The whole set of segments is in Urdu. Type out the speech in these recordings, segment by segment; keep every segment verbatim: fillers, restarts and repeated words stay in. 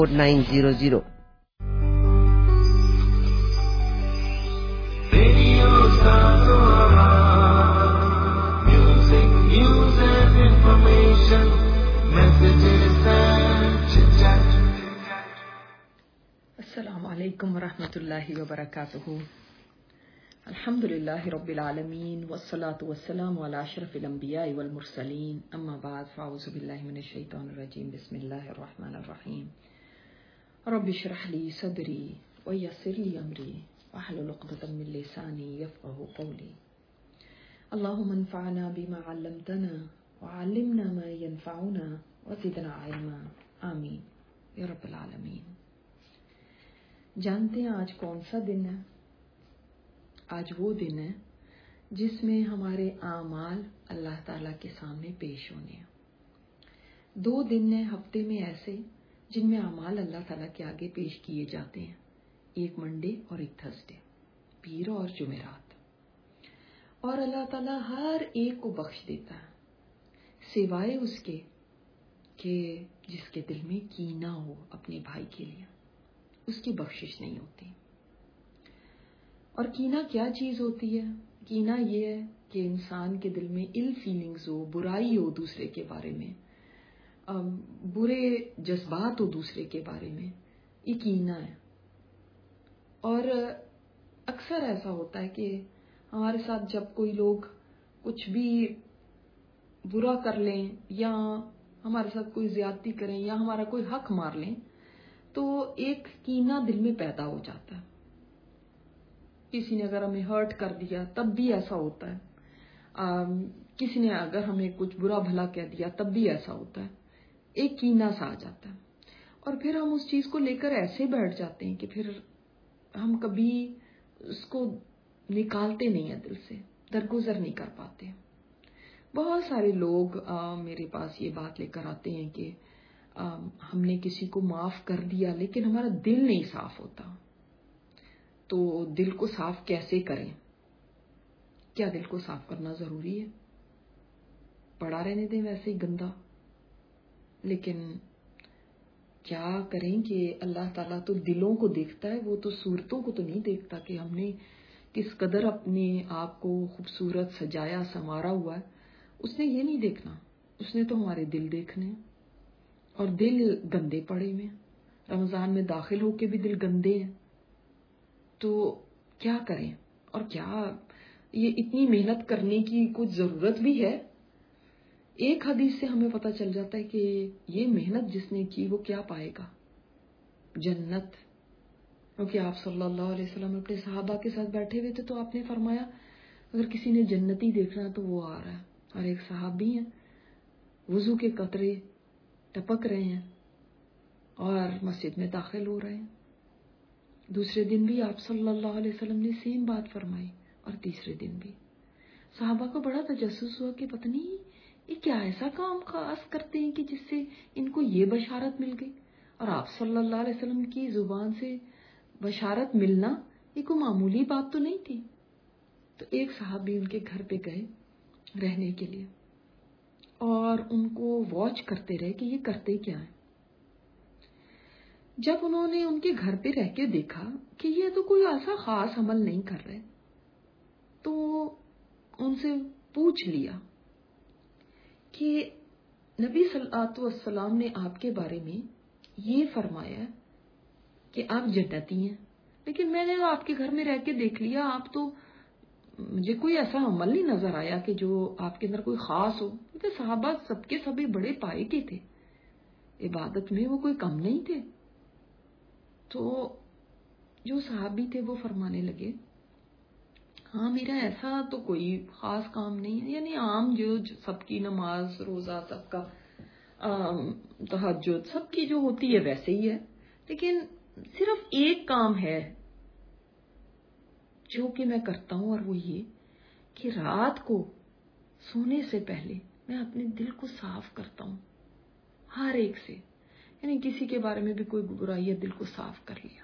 nine zero zero. Radio Santora, music, news and information, messages and chit-chat. Assalamu alaikum wa rahmatullahi wa barakatuhu. Alhamdulillahi rabbil alameen, wassalatu wassalamu ala ashrafil anbiya'i wal mursaleen, amma ba'd, fa'auzu billahi minash shaitanir rajim, bismillahir rahmanir rahim. Rabbi shrah li sadri wa yassir li amri wahlul 'uqdatam min lisani yafqahu qawli. Allahumma anfa'na bima 'allamtana wa 'allimna ma yanfa'una wa zidna 'ilma. Amin ya rabbil alamin. जानते हैं आज कौन सा दिन है? आज वो दिन है जिसमें हमारे आमाल अल्लाह ताला के सामने पेश होने हैं। दो दिन है हफ्ते में ऐसे जिनमें आमाल अल्लाह ताला के आगे पेश किए जाते हैं, एक मंडे और एक थर्सडे, पीर और जुमेरात। और अल्लाह ताला हर एक को बख्श देता है, सिवाय उसके कि जिसके दिल में कीना हो अपने भाई के लिए, उसकी बख्शिश नहीं होती। और कीना क्या चीज होती है? कीना ये है कि इंसान के दिल में इल फीलिंग्स हो, बुराई हो दूसरे के बारे में, बुरे जज्बात हो दूसरे के बारे में, ये कीना है। और अक्सर ऐसा होता है कि हमारे साथ जब कोई लोग कुछ भी बुरा कर लें या हमारे साथ कोई ज्यादती करें या हमारा कोई हक मार लें, तो एक कीना दिल में पैदा हो जाता है। किसी ने अगर हमें हर्ट कर दिया तब भी ऐसा होता है, आ, किसी ने अगर हमें कुछ बुरा भला कह दिया तब भी ऐसा होता है, एक कीना सा आ जाता है। और फिर हम उस चीज को लेकर ऐसे बैठ जाते हैं कि फिर हम कभी उसको निकालते नहीं है दिल से, दरगुजर नहीं कर पाते। बहुत सारे लोग आ, मेरे पास ये बात लेकर आते हैं कि आ, हमने किसी को माफ कर दिया लेकिन हमारा दिल नहीं साफ होता, तो दिल को साफ कैसे करें? क्या दिल को साफ करना जरूरी है? पड़ा रहने दें वैसे ही गंदा? लेकिन क्या करें कि अल्लाह ताला तो दिलों को देखता है, वो तो सूरतों को तो नहीं देखता कि हमने किस कदर अपने आप को खूबसूरत सजाया संवारा हुआ है। उसने ये नहीं देखना, उसने तो हमारे दिल देखने हैं। और दिल गंदे पड़े हुए हैं, रमजान में दाखिल होके भी दिल गंदे हैं। तो क्या करें? और क्या ये इतनी मेहनत करने की कुछ जरूरत भी है? एक हदीस से हमें पता चल जाता है कि ये मेहनत जिसने की वो क्या पाएगा? जन्नत। क्योंकि आप सल्लल्लाहु अलैहि वसल्लम अपने सहाबा के साथ बैठे हुए थे, तो आपने फरमाया अगर किसी ने जन्नती देखना तो वो आ रहा है। और एक सहाबी है, वुजू के कतरे टपक रहे हैं और मस्जिद में दाखिल हो रहे हैं। दूसरे दिन भी आप सल्लल्लाहु अलैहि वसल्लम ने सेम बात फरमाई, और तीसरे दिन भी। सहाबा को बड़ा तजस्सुस हुआ कि पता नहीं ये क्या ऐसा काम खास करते हैं कि जिससे इनको ये बशारत मिल गई। और आप सल्लल्लाहु अलैहि वसल्लम की जुबान से बशारत मिलना ये कोई मामूली बात तो नहीं थी। तो एक सहाबी उनके घर पे गए रहने के लिए और उनको वॉच करते रहे कि ये करते क्या है। जब उन्होंने उनके घर पे रह के देखा कि ये तो कोई ऐसा खास अमल नहीं कर रहे, तो उनसे पूछ लिया कि नबी सल्लल्लाहु अलैहि वसल्लम ने आपके बारे में ये फरमाया कि आप जन्नती हैं, लेकिन मैंने तो आपके घर में रह के देख लिया, आप तो मुझे कोई ऐसा अमल नहीं नजर आया कि जो आपके अंदर कोई खास हो। क्योंकि सहाबा सबके सभी बड़े पाए के थे, इबादत में वो कोई कम नहीं थे। तो जो सहाबी थे वो फरमाने लगे, हाँ मेरा ऐसा तो कोई खास काम नहीं है, यानी आम जो सबकी नमाज रोजा सबका तहज्जुद सबकी जो होती है वैसे ही है, लेकिन सिर्फ एक काम है जो कि मैं करता हूं, और वो ये कि रात को सोने से पहले मैं अपने दिल को साफ करता हूं हर एक से। यानी किसी के बारे में भी कोई बुराई है, दिल को साफ कर लिया,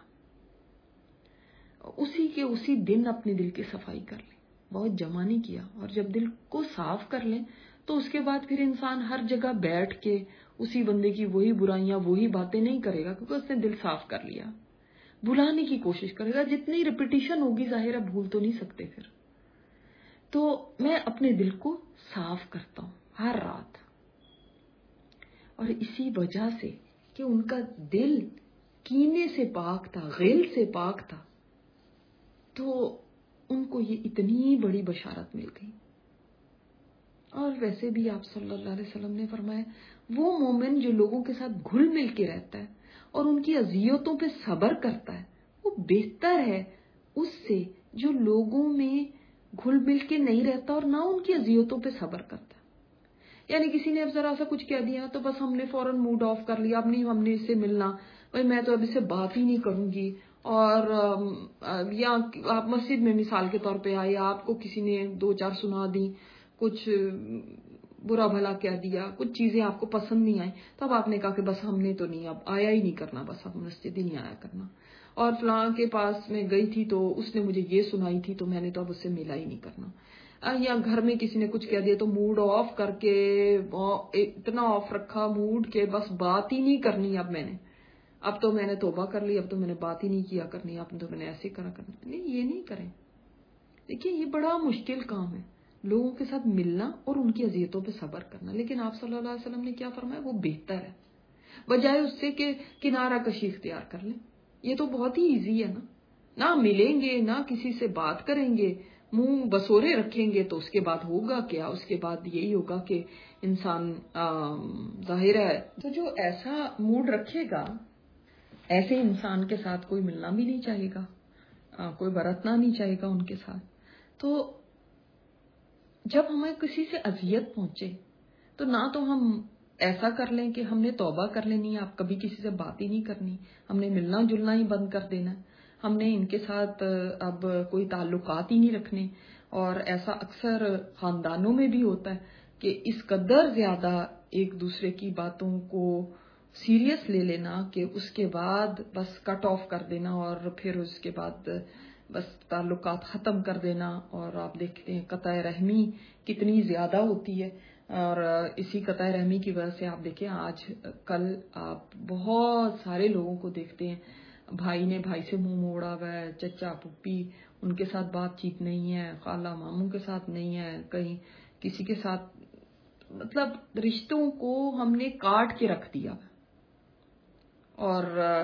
उसी के उसी दिन अपने दिल की सफाई कर ली, बहुत जमा नहीं किया। और जब दिल को साफ कर लें तो उसके बाद फिर इंसान हर जगह बैठ के اسی بندے کی وہی برائیاں وہی باتیں نہیں کرے گا، کیونکہ اس نے دل صاف کر لیا. بھلانے کی کوشش کرے گا، جتنی ریپیٹیشن ہوگی ظاہر ہے بھول تو نہیں سکتے پھر. تو میں اپنے دل کو صاف کرتا ہوں ہر رات، اور اسی وجہ سے کہ ان کا دل کینے سے پاک تھا، غل سے پاک تھا، تو ان کو یہ اتنی بڑی بشارت مل گئی. اور ویسے بھی آپ صلی اللہ علیہ وسلم نے فرمایا وہ مومن جو لوگوں کے ساتھ گھل مل کے رہتا ہے اور ان کی اذیتوں پہ صبر کرتا ہے وہ بہتر ہے اس سے جو لوگوں میں گھل مل کے نہیں رہتا اور نہ ان کی اذیتوں پہ صبر کرتا. یعنی کسی نے اب ذرا سا کچھ کہہ دیا تو بس ہم نے فوراً موڈ آف کر لیا، اب نہیں ہم نے اس سے ملنا، بھائی میں تو اب اس سے بات ہی نہیں کروں گی. اور یا آپ مسجد میں مثال کے طور پہ آئے، آپ کو کسی نے دو چار سنا دی، کچھ برا بھلا کہہ دیا، کچھ چیزیں آپ کو پسند نہیں آئیں، تو اب آپ نے کہا کہ بس ہم نے تو نہیں، اب آیا ہی نہیں کرنا، بس اب مسجد ہی نہیں آیا کرنا. اور فلاں کے پاس میں گئی تھی تو اس نے مجھے یہ سنائی تھی تو میں نے تو اب اس سے ملا ہی نہیں کرنا. یا گھر میں کسی نے کچھ کہہ دیا تو موڈ آف کر کے اتنا آف رکھا موڈ کہ بس بات ہی نہیں کرنی اب میں نے، اب تو میں نے توبہ کر لی، اب تو میں نے بات ہی نہیں کیا کرنی، اب تو میں نے ایسے کرا کرنا. نہیں، یہ نہیں کریں. دیکھیے یہ بڑا مشکل کام ہے لوگوں کے ساتھ ملنا اور ان کی اذیتوں پہ صبر کرنا، لیکن آپ صلی اللہ علیہ وسلم نے کیا فرمایا وہ بہتر ہے بجائے اس سے کہ کنارہ کشی اختیار کر لیں. یہ تو بہت ہی ایزی ہے نا، نہ ملیں گے نہ کسی سے بات کریں گے، منہ بسورے رکھیں گے تو اس کے بعد ہوگا کیا؟ اس کے بعد یہی ہوگا کہ انسان ظاہر ہے تو جو ایسا موڈ رکھے گا ایسے انسان کے ساتھ کوئی ملنا بھی نہیں چاہے گا، کوئی برتنا نہیں چاہے گا ان کے ساتھ. تو جب ہمیں کسی سے اذیت پہنچے تو نہ تو ہم ایسا کر لیں کہ ہم نے توبہ کر لینی ہے، آپ کبھی کسی سے بات ہی نہیں کرنی، ہم نے ملنا جلنا ہی بند کر دینا، ہم نے ان کے ساتھ اب کوئی تعلقات ہی نہیں رکھنے. اور ایسا اکثر خاندانوں میں بھی ہوتا ہے کہ اس قدر زیادہ ایک دوسرے کی باتوں کو سیریس لے لینا کہ اس کے بعد بس کٹ آف کر دینا اور پھر اس کے بعد بس تعلقات ختم کر دینا. اور آپ دیکھتے ہیں قطع رحمی کتنی زیادہ ہوتی ہے، اور اسی قطع رحمی کی وجہ سے آپ دیکھیں آج کل آپ بہت سارے لوگوں کو دیکھتے ہیں بھائی نے بھائی سے منہ موڑا ہوا ہے، چچا پھپھی ان کے ساتھ بات چیت نہیں ہے، خالہ ماموں کے ساتھ نہیں ہے، کہیں کسی کے ساتھ، مطلب رشتوں کو ہم نے کاٹ کے رکھ دیا. اور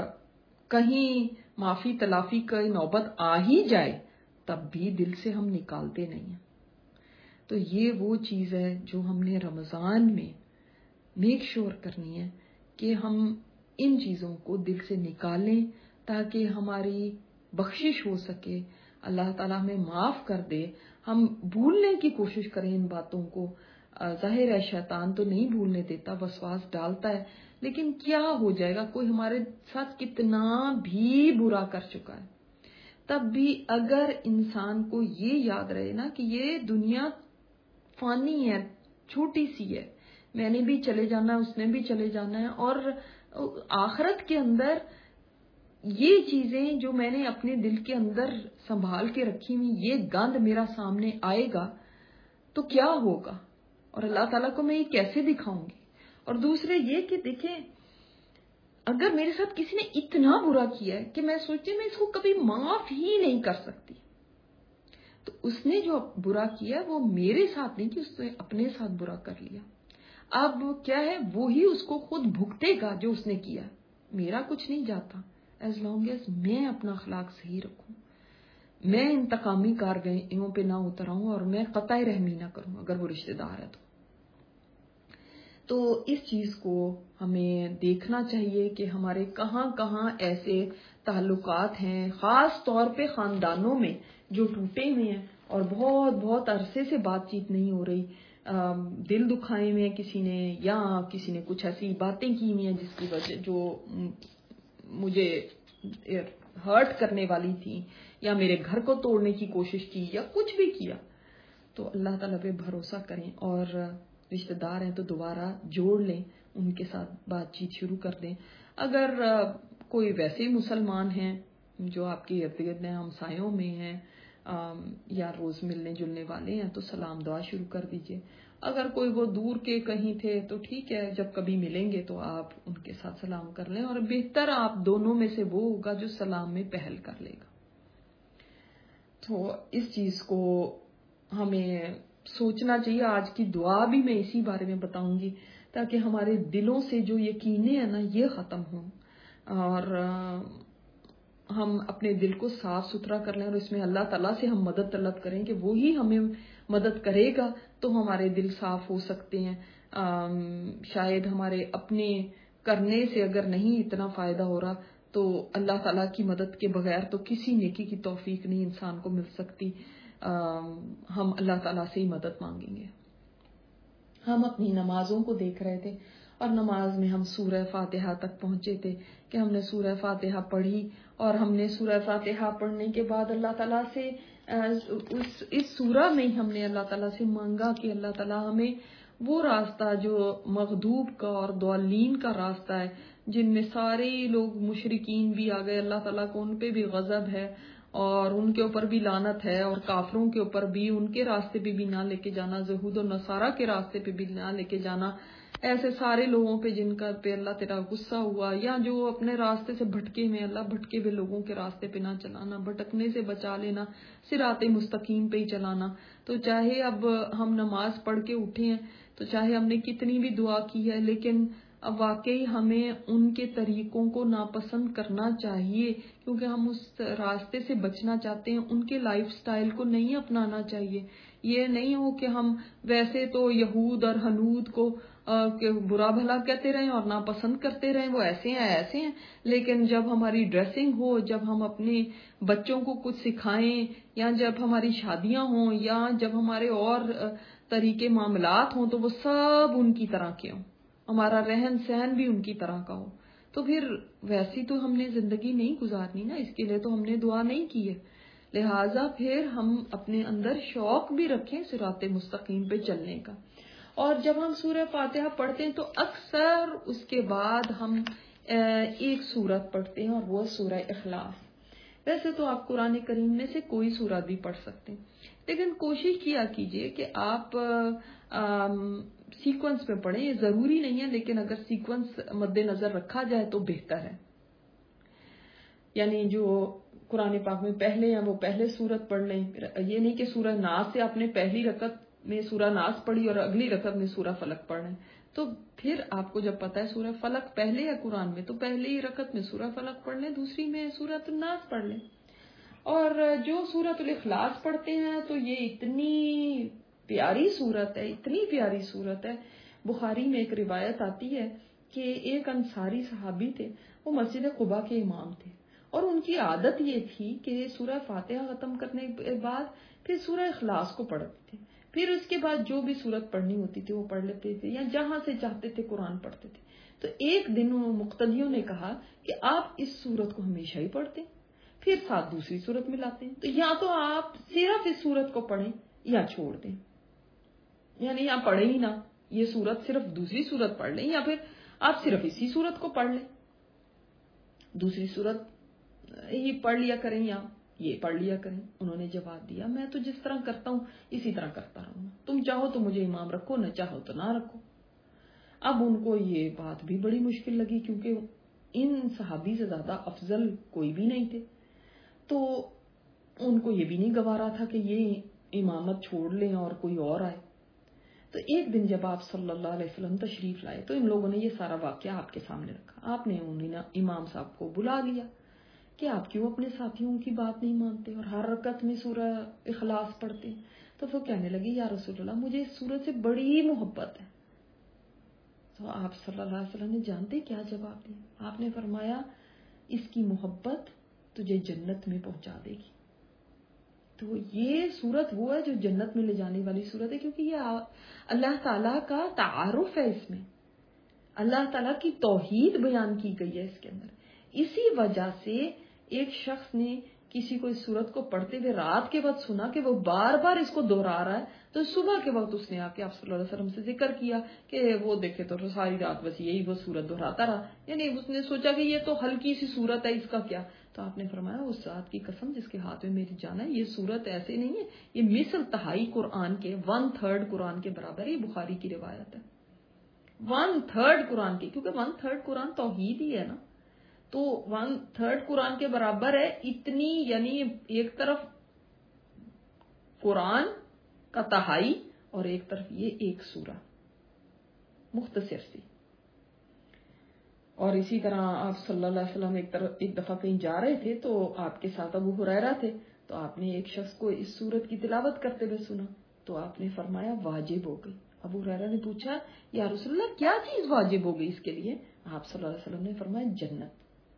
کہیں معافی تلافی کا نوبت آ ہی جائے تب بھی دل سے ہم نکالتے نہیں ہیں. تو یہ وہ چیز ہے جو ہم نے رمضان میں میک شور کرنی ہے کہ ہم ان چیزوں کو دل سے نکالیں تاکہ ہماری بخشش ہو سکے، اللہ تعالیٰ ہمیں معاف کر دے. ہم بھولنے کی کوشش کریں ان باتوں کو. ظاہر ہے شیطان تو نہیں بھولنے دیتا، وسواس ڈالتا ہے، لیکن کیا ہو جائے گا، کوئی ہمارے ساتھ کتنا بھی برا کر چکا ہے تب بھی اگر انسان کو یہ یاد رہے نا کہ یہ دنیا فانی ہے، چھوٹی سی ہے، میں نے بھی چلے جانا، اس نے بھی چلے جانا ہے، اور آخرت کے اندر یہ چیزیں جو میں نے اپنے دل کے اندر سنبھال کے رکھی ہوئی، یہ گند میرا سامنے آئے گا تو کیا ہوگا، اور اللہ تعالیٰ کو میں یہ کیسے دکھاؤں گی. اور دوسرے یہ کہ دیکھیں اگر میرے ساتھ کسی نے اتنا برا کیا ہے کہ میں سوچتی میں اس کو کبھی معاف ہی نہیں کر سکتی، تو اس نے جو برا کیا وہ میرے ساتھ نہیں کہ اس نے اپنے ساتھ برا کر لیا. اب کیا ہے وہی اس کو خود بھگتے گا جو اس نے کیا، میرا کچھ نہیں جاتا ایز لانگ ایز میں اپنا اخلاق صحیح رکھوں، میں انتقامی کارروائیوں پہ نہ اتر آؤں اور میں قطع رحمی نہ کروں اگر وہ رشتہ دار ہے تو. تو اس چیز کو ہمیں دیکھنا چاہیے کہ ہمارے کہاں کہاں ایسے تعلقات ہیں، خاص طور پہ خاندانوں میں جو ٹوٹے ہوئے ہیں اور بہت بہت عرصے سے بات چیت نہیں ہو رہی، دل دکھائے ہوئے ہیں کسی نے، یا کسی نے کچھ ایسی باتیں کی ہوئی ہیں جس کی وجہ جو مجھے ہرٹ کرنے والی تھی، یا میرے گھر کو توڑنے کی کوشش کی، یا کچھ بھی کیا. تو اللہ تعالیٰ پہ بھروسہ کریں اور رشتہ دار ہیں تو دوبارہ جوڑ لیں، ان کے ساتھ بات چیت شروع کر دیں. اگر کوئی ویسے ہی مسلمان ہیں جو آپ کے ارد گرد ہیں، ہمسایوں میں ہیں یا روز ملنے جلنے والے ہیں تو سلام دعا شروع کر دیجئے. اگر کوئی وہ دور کے کہیں تھے تو ٹھیک ہے، جب کبھی ملیں گے تو آپ ان کے ساتھ سلام کر لیں، اور بہتر آپ دونوں میں سے وہ ہوگا جو سلام میں پہل کر لے گا۔ تو اس چیز کو ہمیں سوچنا چاہیے۔ آج کی دعا بھی میں اسی بارے میں بتاؤں گی تاکہ ہمارے دلوں سے جو یقینیں ہیں نا یہ ختم ہوں، اور ہم اپنے دل کو صاف ستھرا کر لیں، اور اس میں اللہ تعالیٰ سے ہم مدد طلب کریں کہ وہی ہمیں مدد کرے گا تو ہمارے دل صاف ہو سکتے ہیں۔ شاید ہمارے اپنے کرنے سے اگر نہیں اتنا فائدہ ہو رہا تو اللہ تعالیٰ کی مدد کے بغیر تو کسی نیکی کی توفیق نہیں انسان کو مل سکتی۔ ہم اللہ تعالیٰ سے ہی مدد مانگیں گے۔ ہم اپنی نمازوں کو دیکھ رہے تھے اور نماز میں ہم سورہ فاتحہ تک پہنچے تھے کہ ہم نے سورہ فاتحہ پڑھی، اور ہم نے سورہ فاتحہ پڑھنے کے بعد اللہ تعالیٰ سے اس اس سورہ میں ہم نے اللہ تعالیٰ سے مانگا کہ اللہ تعالیٰ ہمیں وہ راستہ جو مغضوب کا اور ضالین کا راستہ ہے، جن میں سارے لوگ مشرکین بھی آ گئے، اللہ تعالیٰ کو ان پہ بھی غضب ہے اور ان کے اوپر بھی لعنت ہے، اور کافروں کے اوپر بھی ان کے راستے پہ بھی نہ لے کے جانا، یہود و نصارہ کے راستے پہ بھی نہ لے کے جانا، ایسے سارے لوگوں پہ جن کا پہ اللہ تیرا غصہ ہوا، یا جو اپنے راستے سے بھٹکے میں، اللہ بھٹکے ہوئے لوگوں کے راستے پہ نہ چلانا، بھٹکنے سے بچا لینا، صراط مستقیم پہ ہی چلانا۔ تو چاہے اب ہم نماز پڑھ کے اٹھے ہیں، تو چاہے ہم نے کتنی بھی دعا کی ہے، لیکن اب واقعی ہمیں ان کے طریقوں کو ناپسند کرنا چاہیے، کیونکہ ہم اس راستے سے بچنا چاہتے ہیں، ان کے لائف سٹائل کو نہیں اپنانا چاہیے۔ یہ نہیں ہو کہ ہم ویسے تو یہود اور ہنود کو کہ برا بھلا کہتے رہیں اور ناپسند کرتے رہیں، وہ ایسے ہیں ایسے ہیں، لیکن جب ہماری ڈریسنگ ہو، جب ہم اپنے بچوں کو کچھ سکھائیں، یا جب ہماری شادیاں ہوں، یا جب ہمارے اور طریقے معاملات ہوں، تو وہ سب ان کی طرح کے ہوں، ہمارا رہن سہن بھی ان کی طرح کا ہو، تو پھر ویسی تو ہم نے زندگی نہیں گزارنی نا، اس کے لیے تو ہم نے دعا نہیں کی ہے۔ لہٰذا پھر ہم اپنے اندر شوق بھی رکھیں صراط مستقیم پہ چلنے کا۔ اور جب ہم سورہ فاتحہ پڑھتے ہیں تو اکثر اس کے بعد ہم ایک سورت پڑھتے ہیں، اور وہ سورہ اخلاص۔ ویسے تو آپ قرآن کریم میں سے کوئی سورت بھی پڑھ سکتے ہیں، لیکن کوشش کیا کیجئے کہ آپ سیکوینس میں پڑھیں۔ یہ ضروری نہیں ہے، لیکن اگر سیکوینس مد نظر رکھا جائے تو بہتر ہے۔ یعنی جو قرآن پاک میں پہلے ہیں وہ پہلے سورت پڑھ لیں، یہ نہیں کہ سورہ ناس سے آپ نے پہلی رکعت میں سورہ ناس پڑھی اور اگلی رکعت میں سورہ فلق پڑھ لیں، تو پھر آپ کو جب پتا ہے سورہ فلق پہلے ہے قرآن میں، تو پہلی رکعت میں سورہ فلق پڑھ لیں، دوسری میں سورۃ الناس پڑھ لیں۔ اور جو سورۃ الاخلاص پڑھتے ہیں تو یہ اتنی پیاری سورت ہے، اتنی پیاری سورت ہے۔ بخاری میں ایک روایت آتی ہے کہ ایک انصاری صحابی تھے، وہ مسجد قباء کے امام تھے، اور ان کی عادت یہ تھی کہ سورہ فاتحہ ختم کرنے کے بعد پھر سورہ اخلاص کو پڑھتے تھے، پھر اس کے بعد جو بھی سورت پڑھنی ہوتی تھی وہ پڑھ لیتے تھے، یا جہاں سے چاہتے تھے قرآن پڑھتے تھے۔ تو ایک دن مقتدیوں نے کہا کہ آپ اس سورت کو ہمیشہ ہی پڑھتے ہیں، پھر ساتھ دوسری سورت ملاتے ہیں، تو یا تو آپ صرف اس سورت کو پڑھیں یا چھوڑ دیں، یعنی یا پڑھیں ہی نہ، یہ سورت صرف دوسری سورت پڑھ لیں، یا پھر آپ صرف اسی سورت کو پڑھ لیں، دوسری سورت ہی پڑھ لیا کریں یا یہ پڑھ لیا کریں۔ انہوں نے جواب دیا، میں تو جس طرح کرتا ہوں اسی طرح کرتا رہوں، تم چاہو تو مجھے امام رکھو، نہ چاہو تو نہ رکھو۔ اب ان کو یہ بات بھی بڑی مشکل لگی، کیونکہ ان صحابی سے زیادہ افضل کوئی بھی نہیں تھے، تو ان کو یہ بھی نہیں گوارا تھا کہ یہ امامت چھوڑ لیں اور کوئی اور آئے۔ تو ایک دن جب آپ صلی اللہ علیہ وسلم تشریف لائے تو ان لوگوں نے یہ سارا واقعہ آپ کے سامنے رکھا۔ آپ نے انہیں امام صاحب کو بلا لیا کہ آپ کیوں اپنے ساتھیوں کی بات نہیں مانتے اور ہر رکعت میں سورہ اخلاص پڑھتے ہیں؟ تو وہ کہنے لگے، یا رسول اللہ، مجھے اس سورت سے بڑی محبت ہے۔ تو آپ صلی اللہ علیہ وسلم نے جانتے کیا جواب دیا؟ آپ نے فرمایا، اس کی محبت تجھے جنت میں پہنچا دے گی۔ تو یہ سورت وہ ہے جو جنت میں لے جانے والی سورت ہے، کیونکہ یہ اللہ تعالیٰ کا تعارف ہے، اس میں اللہ تعالیٰ کی توحید بیان کی گئی ہے اس کے اندر۔ اسی وجہ سے ایک شخص نے کسی کو اس صورت کو پڑھتے ہوئے رات کے وقت سنا کہ وہ بار بار اس کو دہرا رہا ہے تو صبح کے وقت اس نے آ کے آپ صلی اللہ علیہ وسلم سے ذکر کیا کہ وہ دیکھے تو ساری رات بس یہی وہ صورت دہراتا رہا، یعنی اس نے سوچا کہ یہ تو ہلکی سی صورت ہے، اس کا کیا؟ تو آپ نے فرمایا اس ذات کی قسم جس کے ہاتھ میں میری جان ہے، یہ صورت ایسے نہیں ہے، یہ مثل تہائی قرآن کے، ون تھرڈ قرآن کے برابر ہے۔ یہ بخاری کی روایت ہے، ون تھرڈ قرآن کی، کیونکہ ون تھرڈ قرآن توحید ہی ہے نا، تو ون تھرڈ قرآن کے برابر ہے اتنی، یعنی ایک طرف قرآن کا تہائی اور ایک طرف یہ ایک سورہ مختصر سی۔ اور اسی طرح آپ صلی اللہ علیہ وسلم ایک طرف ایک دفعہ کہیں جا رہے تھے تو آپ کے ساتھ ابو ہریرہ تھے، تو آپ نے ایک شخص کو اس سورت کی تلاوت کرتے ہوئے سنا تو آپ نے فرمایا واجب ہو گئی۔ ابو ہریرہ نے پوچھا یا رسول اللہ کیا چیز واجب ہو گئی اس کے لیے؟ آپ صلی اللہ علیہ وسلم نے فرمایا جنت۔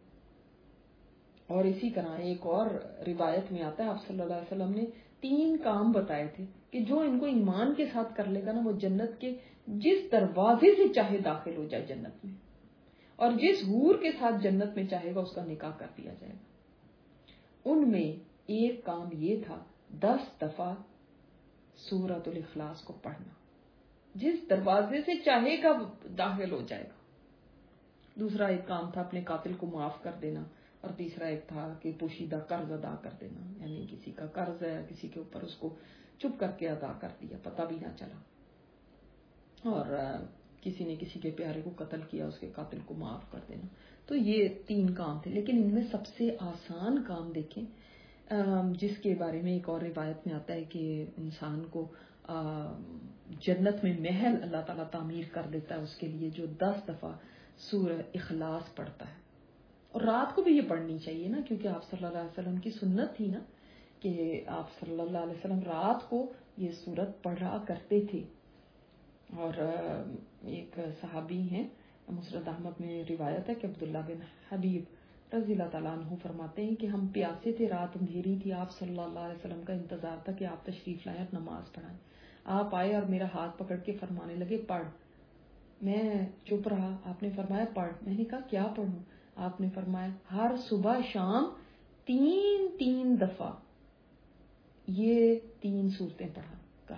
اور اسی طرح ایک اور روایت میں آتا ہے آپ صلی اللہ علیہ وسلم نے تین کام بتائے تھے کہ جو ان کو ایمان کے ساتھ کر لے گا نا وہ جنت کے جس دروازے سے چاہے داخل ہو جائے جنت میں، اور جس حور کے ساتھ جنت میں چاہے گا اس کا نکاح کر دیا جائے گا۔ ان میں ایک کام یہ تھا دس دفعہ سورۃ الاخلاص کو پڑھنا، جس دروازے سے چاہے گا داخل ہو جائے گا۔ دوسرا ایک کام تھا اپنے قاتل کو معاف کر دینا، اور تیسرا ایک تھا کہ پوشیدہ قرض ادا کر دینا، یعنی کسی کا قرض ہے کسی کے اوپر اس کو چپ کر کے ادا کر دیا، پتہ بھی نہ چلا، اور کسی نے کسی کے پیارے کو قتل کیا اس کے قاتل کو معاف کر دینا۔ تو یہ تین کام تھے، لیکن ان میں سب سے آسان کام دیکھیں جس کے بارے میں ایک اور روایت میں آتا ہے کہ انسان کو جنت میں محل اللہ تعالیٰ تعمیر کر دیتا ہے اس کے لیے جو دس دفعہ سورہ اخلاص پڑھتا ہے، اور رات کو بھی یہ پڑھنی چاہیے نا، کیونکہ آپ صلی اللہ علیہ وسلم کی سنت تھی نا کہ آپ صلی اللہ علیہ وسلم رات کو یہ سورت پڑھا کرتے تھے۔ اور ایک صحابی ہیں مسند احمد میں روایت ہے کہ عبداللہ بن حبیب رضی اللہ تعالیٰ عنہ فرماتے ہیں کہ ہم پیاسے تھے، رات اندھیری تھی، آپ صلی اللہ علیہ وسلم کا انتظار تھا کہ آپ تشریف لائیں اور نماز پڑھائیں۔ آپ آئے اور میرا ہاتھ پکڑ کے فرمانے لگے پڑھ، میں چپ رہا، آپ نے فرمایا پڑھ، میں نے کہا کیا پڑھوں؟ آپ نے فرمایا ہر صبح شام تین تین دفعہ یہ تین صورتیں پڑھا کر۔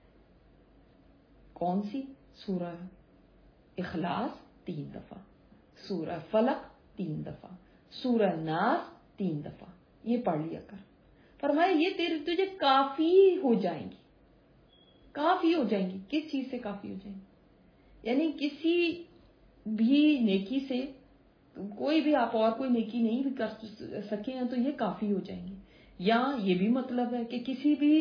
کون سی؟ سورہ اخلاص تین دفعہ، سورہ فلق تین دفعہ، سورہ ناس تین دفعہ، یہ پڑھ لیا کر۔ فرمایا یہ تیرے تجھے کافی ہو جائیں گی، کافی ہو جائیں گی۔ کس چیز سے کافی ہو جائیں گی؟ یعنی کسی بھی نیکی سے، کوئی بھی آپ اور کوئی نیکی نہیں بھی کر سکے ہیں تو یہ کافی ہو جائیں گے۔ یا یہ بھی مطلب ہے کہ کسی بھی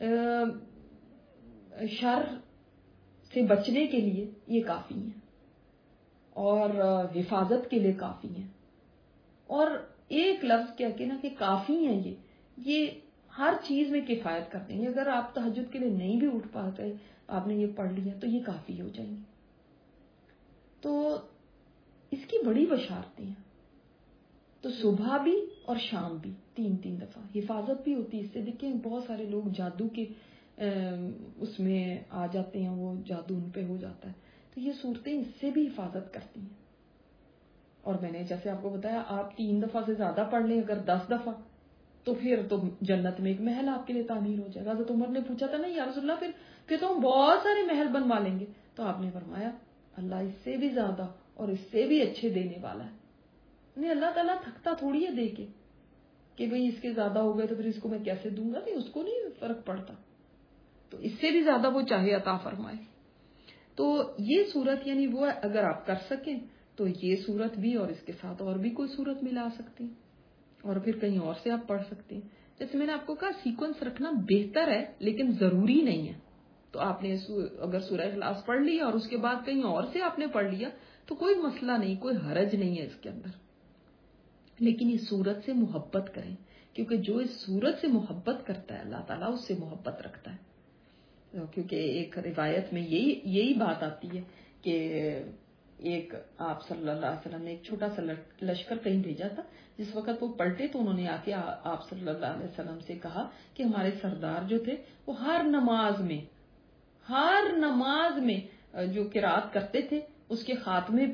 شر سے بچنے کے لیے یہ کافی ہیں، اور حفاظت کے لیے کافی ہیں۔ اور ایک لفظ کیا کہ نا کہ کافی ہیں، یہ یہ ہر چیز میں کفایت کرتے ہیں۔ اگر آپ تہجد کے لیے نہیں بھی اٹھ پاتے، آپ نے یہ پڑھ لیا تو یہ کافی ہو جائیں گے۔ تو اس کی بڑی بشارتیں ہیں، تو صبح بھی اور شام بھی تین تین دفعہ حفاظت بھی ہوتی ہے اس سے۔ دیکھیں بہت سارے لوگ جادو کے اس میں آ جاتے ہیں، وہ جادو ان پہ ہو جاتا ہے، تو یہ صورتیں اس سے بھی حفاظت کرتی ہیں۔ اور میں نے جیسے آپ کو بتایا آپ تین دفعہ سے زیادہ پڑھ لیں اگر دس دفعہ تو پھر تو جنت میں ایک محل آپ کے لیے تعمیر ہو جائے گا۔ حضرت عمر نے پوچھا تھا نا یا رسول اللہ پھر پھر تو ہم بہت سارے محل بنوا لیں گے، تو آپ نے فرمایا اللہ اس سے بھی زیادہ اور اس سے بھی اچھے دینے والا ہے۔ نہیں اللہ تعالیٰ تھکتا تھوڑی ہے دے کے کہ بھئی اس کے زیادہ ہو گئے تو پھر اس کو میں کیسے دوں گا، نہیں اس کو نہیں فرق پڑتا، تو اس سے بھی زیادہ وہ چاہے عطا فرمائے۔ تو یہ صورت یعنی وہ ہے اگر آپ کر سکیں تو یہ صورت بھی اور اس کے ساتھ اور بھی کوئی صورت ملا سکتے ہیں، اور پھر کہیں اور سے آپ پڑھ سکتے ہیں۔ جیسے میں نے آپ کو کہا سیکوینس رکھنا بہتر ہے لیکن ضروری نہیں ہے۔ تو آپ نے اگر سورہ اخلاص پڑھ لی اور اس کے بعد کہیں اور سے آپ نے پڑھ لیا تو کوئی مسئلہ نہیں، کوئی حرج نہیں ہے اس کے اندر، لیکن اس صورت سے محبت کریں، کیونکہ جو اس صورت سے محبت کرتا ہے اللہ تعالیٰ اس سے محبت رکھتا ہے۔ کیونکہ ایک روایت میں یہی یہی بات آتی ہے کہ ایک آپ صلی اللہ علیہ وسلم نے ایک چھوٹا سا لشکر کہیں بھیجا تھا، جس وقت وہ پلٹے تو انہوں نے آ کے آپ صلی اللہ علیہ وسلم سے کہا کہ ہمارے سردار جو تھے وہ ہر نماز میں ہر نماز میں جو قرات کرتے تھے اس کے خاتمے پہ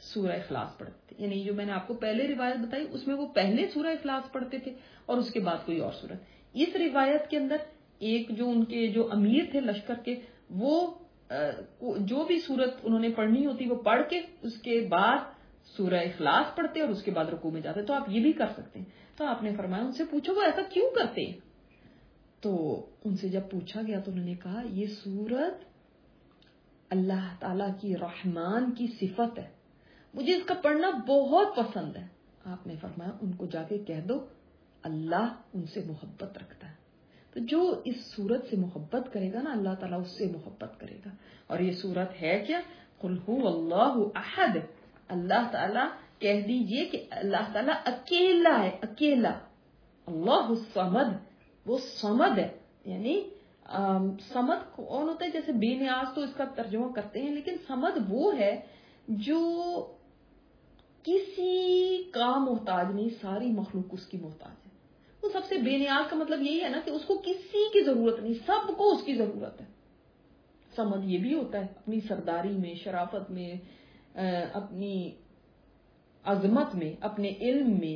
سورہ اخلاص پڑھتے تھے. یعنی جو میں نے آپ کو پہلے روایت بتائی اس میں وہ پہلے سورہ اخلاص پڑھتے تھے اور اس کے بعد کوئی اور سورت. اس روایت کے اندر ایک جو ان کے جو امیر تھے لشکر کے وہ جو بھی سورت انہوں نے پڑھنی ہوتی وہ پڑھ کے اس کے بعد سورہ اخلاص پڑھتے اور اس کے بعد رکوع میں جاتے. تو آپ یہ بھی کر سکتے ہیں. تو آپ نے فرمایا ان سے پوچھو وہ ایسا کیوں کرتے ہیں. تو ان سے جب پوچھا گیا تو انہوں نے کہا یہ سورت اللہ تعالیٰ کی رحمان کی صفت ہے, مجھے اس کا پڑھنا بہت پسند ہے. آپ نے فرمایا ان کو جا کے کہہ دو اللہ ان سے محبت رکھتا ہے. تو جو اس سورت سے محبت کرے گا نا اللہ تعالیٰ اس سے محبت کرے گا. اور یہ سورت ہے کیا؟ قل هو اللہ احد. اللہ تعالیٰ کہہ دیجئے کہ اللہ تعالیٰ اکیلا ہے, اکیلا. اللہ الصمد, وہ صمد ہے. یعنی صمد کون ہوتا ہے؟ جیسے بے نیاز تو اس کا ترجمہ کرتے ہیں, لیکن صمد وہ ہے جو کسی کا محتاج نہیں, ساری مخلوق اس کی محتاج ہے. وہ سب سے بے نیاز کا مطلب یہی ہے نا کہ اس کو کسی کی ضرورت نہیں, سب کو اس کی ضرورت ہے. صمد یہ بھی ہوتا ہے اپنی سرداری میں, شرافت میں, اپنی عظمت میں, اپنے علم میں,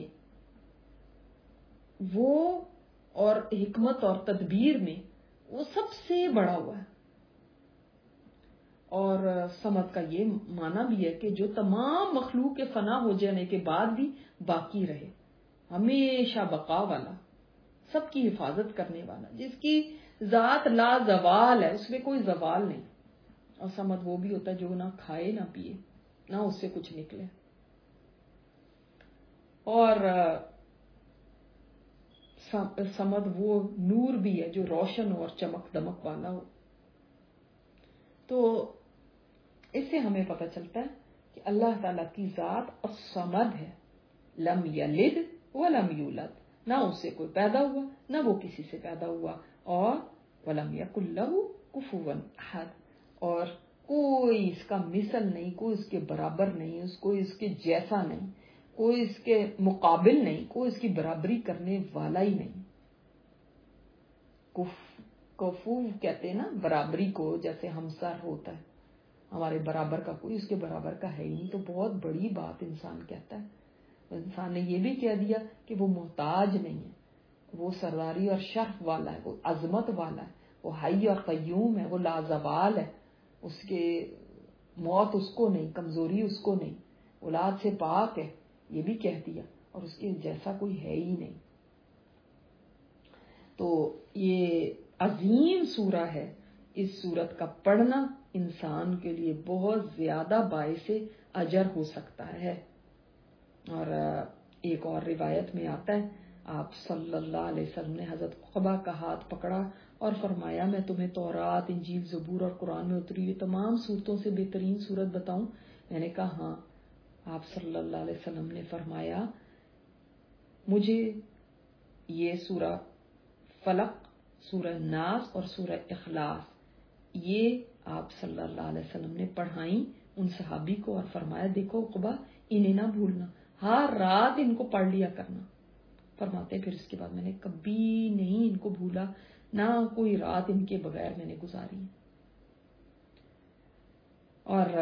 وہ اور حکمت اور تدبیر میں وہ سب سے بڑا ہوا ہے. اور صمد کا یہ معنی بھی ہے کہ جو تمام مخلوق کے فنا ہو جانے کے بعد بھی باقی رہے, ہمیشہ بقا والا, سب کی حفاظت کرنے والا, جس کی ذات لا زوال ہے, اس میں کوئی زوال نہیں. اور صمد وہ بھی ہوتا ہے جو نہ کھائے نہ پیے, نہ اس سے کچھ نکلے. اور صمد وہ نور بھی ہے جو روشن اور چمک دمک والا ہو. تو اس سے ہمیں پتہ چلتا ہے کہ اللہ تعالیٰ کی ذات الصمد ہے, لم یلد ولم یولد, نہ اس سے کوئی پیدا ہوا نہ وہ کسی سے پیدا ہوا, اور ولم یکن لہ کفوا احد, اور کوئی اس کا مثل نہیں, کوئی اس کے برابر نہیں, اس کوئی اس کے جیسا نہیں, کوئی اس کے مقابل نہیں, کوئی اس کی برابری کرنے والا ہی نہیں. کف کفو کہتے ہیں نا برابری کو, جیسے ہمسر ہوتا ہے, ہمارے برابر کا کوئی اس کے برابر کا ہے ہی نہیں. تو بہت بڑی بات انسان کہتا ہے. انسان نے یہ بھی کہہ دیا کہ وہ محتاج نہیں ہے, وہ سرداری اور شرف والا ہے, وہ عظمت والا ہے, وہ حی اور قیوم ہے, وہ لازوال ہے, اس کے موت اس کو نہیں, کمزوری اس کو نہیں, اولاد سے پاک ہے, یہ بھی کہہ دیا, اور اس کے جیسا کوئی ہے ہی نہیں. تو یہ عظیم سورہ ہے. اس سورت کا پڑھنا انسان کے لیے بہت زیادہ باعث اجر ہو سکتا ہے. اور ایک اور روایت میں آتا ہے آپ صلی اللہ علیہ وسلم نے حضرت عقبہ کا ہاتھ پکڑا اور فرمایا میں تمہیں تورات, انجیل, زبور اور قرآن میں اتری ہوئی تمام صورتوں سے بہترین صورت بتاؤں؟ میں نے کہا ہاں. آپ صلی اللہ علیہ وسلم نے فرمایا مجھے یہ سورہ فلق, سورہ ناس اور سورہ اخلاص یہ آپ صلی اللہ علیہ وسلم نے پڑھائیں ان صحابی کو, اور فرمایا دیکھو عقبہ انہیں نہ بھولنا, ہر رات ان کو پڑھ لیا کرنا. فرماتے پھر اس کے بعد میں نے کبھی نہیں ان کو بھولا, نہ کوئی رات ان کے بغیر میں نے گزاری. اور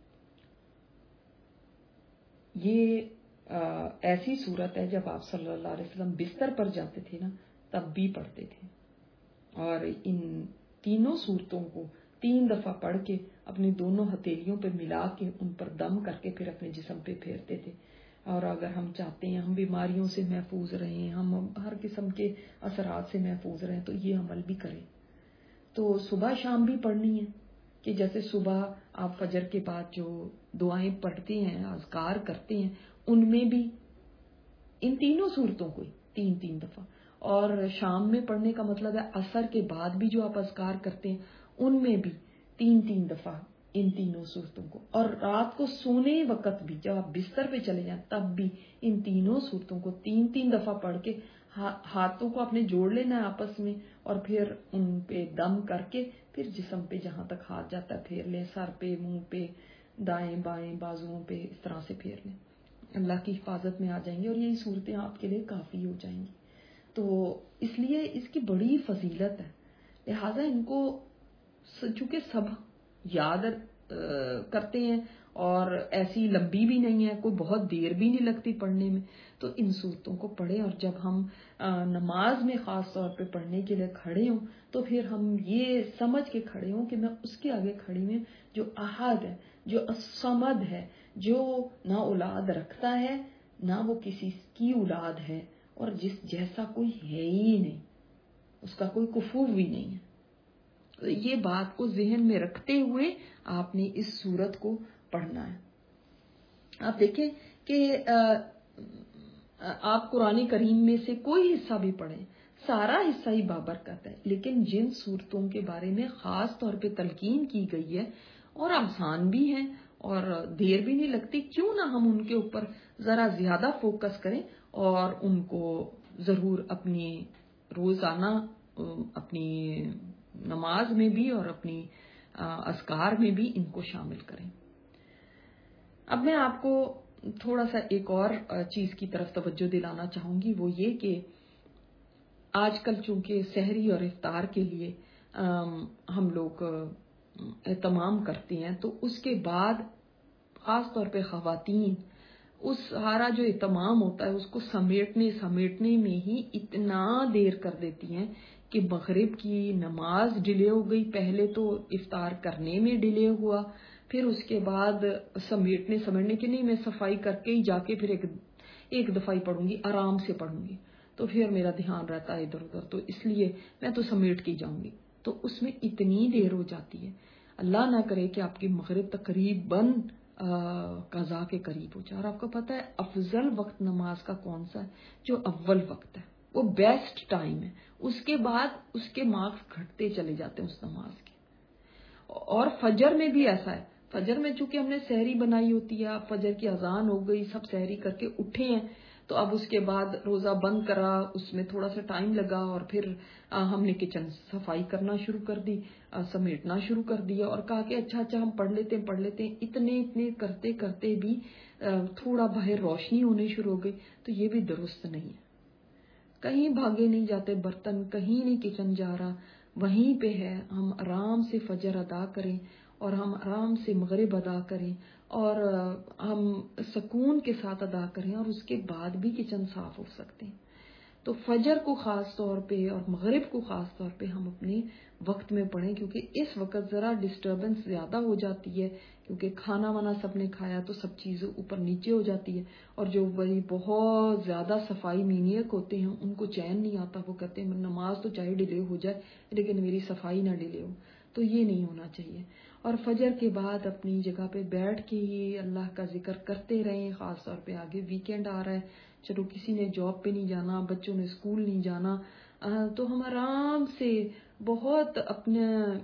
یہ ایسی صورت ہے جب آپ صلی اللہ علیہ وسلم بستر پر جاتے تھے نا تب بھی پڑھتے تھے, اور ان تینوں صورتوں کو تین دفعہ پڑھ کے اپنی دونوں ہتھیلیوں پہ ملا کے ان پر دم کر کے پھر اپنے جسم پہ پھیرتے تھے. اور اگر ہم چاہتے ہیں ہم بیماریوں سے محفوظ رہیں, ہم ہر قسم کے اثرات سے محفوظ رہیں, تو یہ عمل بھی کریں. تو صبح شام بھی پڑھنی ہے کہ جیسے صبح آپ فجر کے بعد جو دعائیں پڑھتے ہیں, اذکار کرتے ہیں, ان میں بھی ان تینوں صورتوں کو تین تین دفعہ, اور شام میں پڑھنے کا مطلب ہے عصر کے بعد بھی جو آپ اذکار کرتے ہیں ان میں بھی تین تین دفعہ ان تینوں صورتوں کو, اور رات کو سونے وقت بھی جب آپ بستر پہ چلے جائیں تب بھی ان تینوں صورتوں کو تین تین دفعہ پڑھ کے ہاتھوں کو اپنے جوڑ لینا ہے آپس میں, اور پھر ان پہ دم کر کے پھر جسم پہ جہاں تک ہاتھ جاتا ہے پھیر لیں, سر پہ, منہ پہ, دائیں بائیں بازوؤں پہ, اس طرح سے پھیر لیں. اللہ کی حفاظت میں آ جائیں گے اور یہی صورتیں آپ کے لیے کافی ہو جائیں گی. تو اس لیے اس کی بڑی فضیلت ہے, لہذا ان کو چونکہ سب یاد کرتے ہیں اور ایسی لمبی بھی نہیں ہے، کوئی بہت دیر بھی نہیں لگتی پڑھنے میں. تو ان صورتوں کو پڑھیں، اور جب ہم نماز میں خاص طور پہ پڑھنے کے لیے کھڑے ہوں تو پھر ہم یہ سمجھ کے کھڑے ہوں کہ میں اس کے آگے کھڑی ہوں جو احد ہے، جو الصمد ہے، جو نہ اولاد رکھتا ہے نہ وہ کسی کی اولاد ہے، اور جس جیسا کوئی ہے ہی نہیں، اس کا کوئی کفو بھی نہیں ہے. یہ بات کو ذہن میں رکھتے ہوئے آپ نے اس سورت کو پڑھنا ہے. آپ دیکھیں کہ آپ قرآن کریم میں سے کوئی حصہ بھی پڑھیں، سارا حصہ ہی بابرکت ہے، لیکن جن صورتوں کے بارے میں خاص طور پہ تلقین کی گئی ہے اور آسان بھی ہیں اور دیر بھی نہیں لگتی، کیوں نہ ہم ان کے اوپر ذرا زیادہ فوکس کریں اور ان کو ضرور اپنی روزانہ اپنی نماز میں بھی اور اپنی اذکار میں بھی ان کو شامل کریں. اب میں آپ کو تھوڑا سا ایک اور چیز کی طرف توجہ دلانا چاہوں گی، وہ یہ کہ آج کل چونکہ سحری اور افطار کے لیے ہم لوگ اہتمام کرتے ہیں، تو اس کے بعد خاص طور پہ خواتین اس سارا جو اہتمام ہوتا ہے اس کو سمیٹنے سمیٹنے میں ہی اتنا دیر کر دیتی ہیں کہ مغرب کی نماز ڈیلے ہو گئی، پہلے تو افطار کرنے میں ڈیلے ہوا، پھر اس کے بعد سمیٹنے سمیٹنے کے نہیں میں صفائی کر کے ہی جا کے پھر ایک ایک دفعہ ہی پڑھوں گی، آرام سے پڑھوں گی، تو پھر میرا دھیان رہتا ہے ادھر ادھر، تو اس لیے میں تو سمیٹ کے ہی جاؤں گی، تو اس میں اتنی دیر ہو جاتی ہے. اللہ نہ کرے کہ آپ کی مغرب تقریباً قضا کے قریب ہو جائے. اور آپ کو پتہ ہے افضل وقت نماز کا کون سا ہے؟ جو اول وقت ہے، وہ بیسٹ ٹائم ہے. اس کے بعد اس کے مارکس گھٹتے چلے جاتے ہیں اس نماز کے. اور فجر میں بھی ایسا ہے، فجر میں چونکہ ہم نے سحری بنائی ہوتی ہے، اب فجر کی اذان ہو گئی، سب سحری کر کے اٹھے ہیں، تو اب اس کے بعد روزہ بند کرا، اس میں تھوڑا سا ٹائم لگا، اور پھر ہم نے کچن صفائی کرنا شروع کر دی، سمیٹنا شروع کر دیا، اور کہا کہ اچھا اچھا ہم پڑھ لیتے ہیں پڑھ لیتے ہیں اتنے اتنے کرتے کرتے بھی تھوڑا باہر روشنی ہونے شروع ہو گئی. تو یہ بھی درست نہیں ہے. کہیں بھاگے نہیں جاتے برتن، کہیں نہیں کچن جا رہا، وہیں پہ ہے. ہم آرام سے فجر ادا کریں اور ہم آرام سے مغرب ادا کریں اور ہم سکون کے ساتھ ادا کریں، اور اس کے بعد بھی کچن صاف ہو سکتے ہیں. تو فجر کو خاص طور پہ اور مغرب کو خاص طور پہ ہم اپنے وقت میں پڑھیں، کیونکہ اس وقت ذرا ڈسٹربنس زیادہ ہو جاتی ہے، کیونکہ کھانا وانا سب نے کھایا تو سب چیزیں اوپر نیچے ہو جاتی ہے، اور جو بڑی بہت زیادہ صفائی مینیک ہوتے ہیں ان کو چین نہیں آتا، وہ کہتے ہیں نماز تو چاہے ڈیلے ہو جائے لیکن میری صفائی نہ ڈیلے ہو. تو یہ نہیں ہونا چاہیے. اور فجر کے بعد اپنی جگہ پہ بیٹھ کے ہی اللہ کا ذکر کرتے رہیں. خاص طور پہ آگے ویکینڈ آ رہا ہے، چلو کسی نے جاب پہ نہیں جانا، بچوں نے اسکول نہیں جانا، تو ہم آرام سے بہت اپنے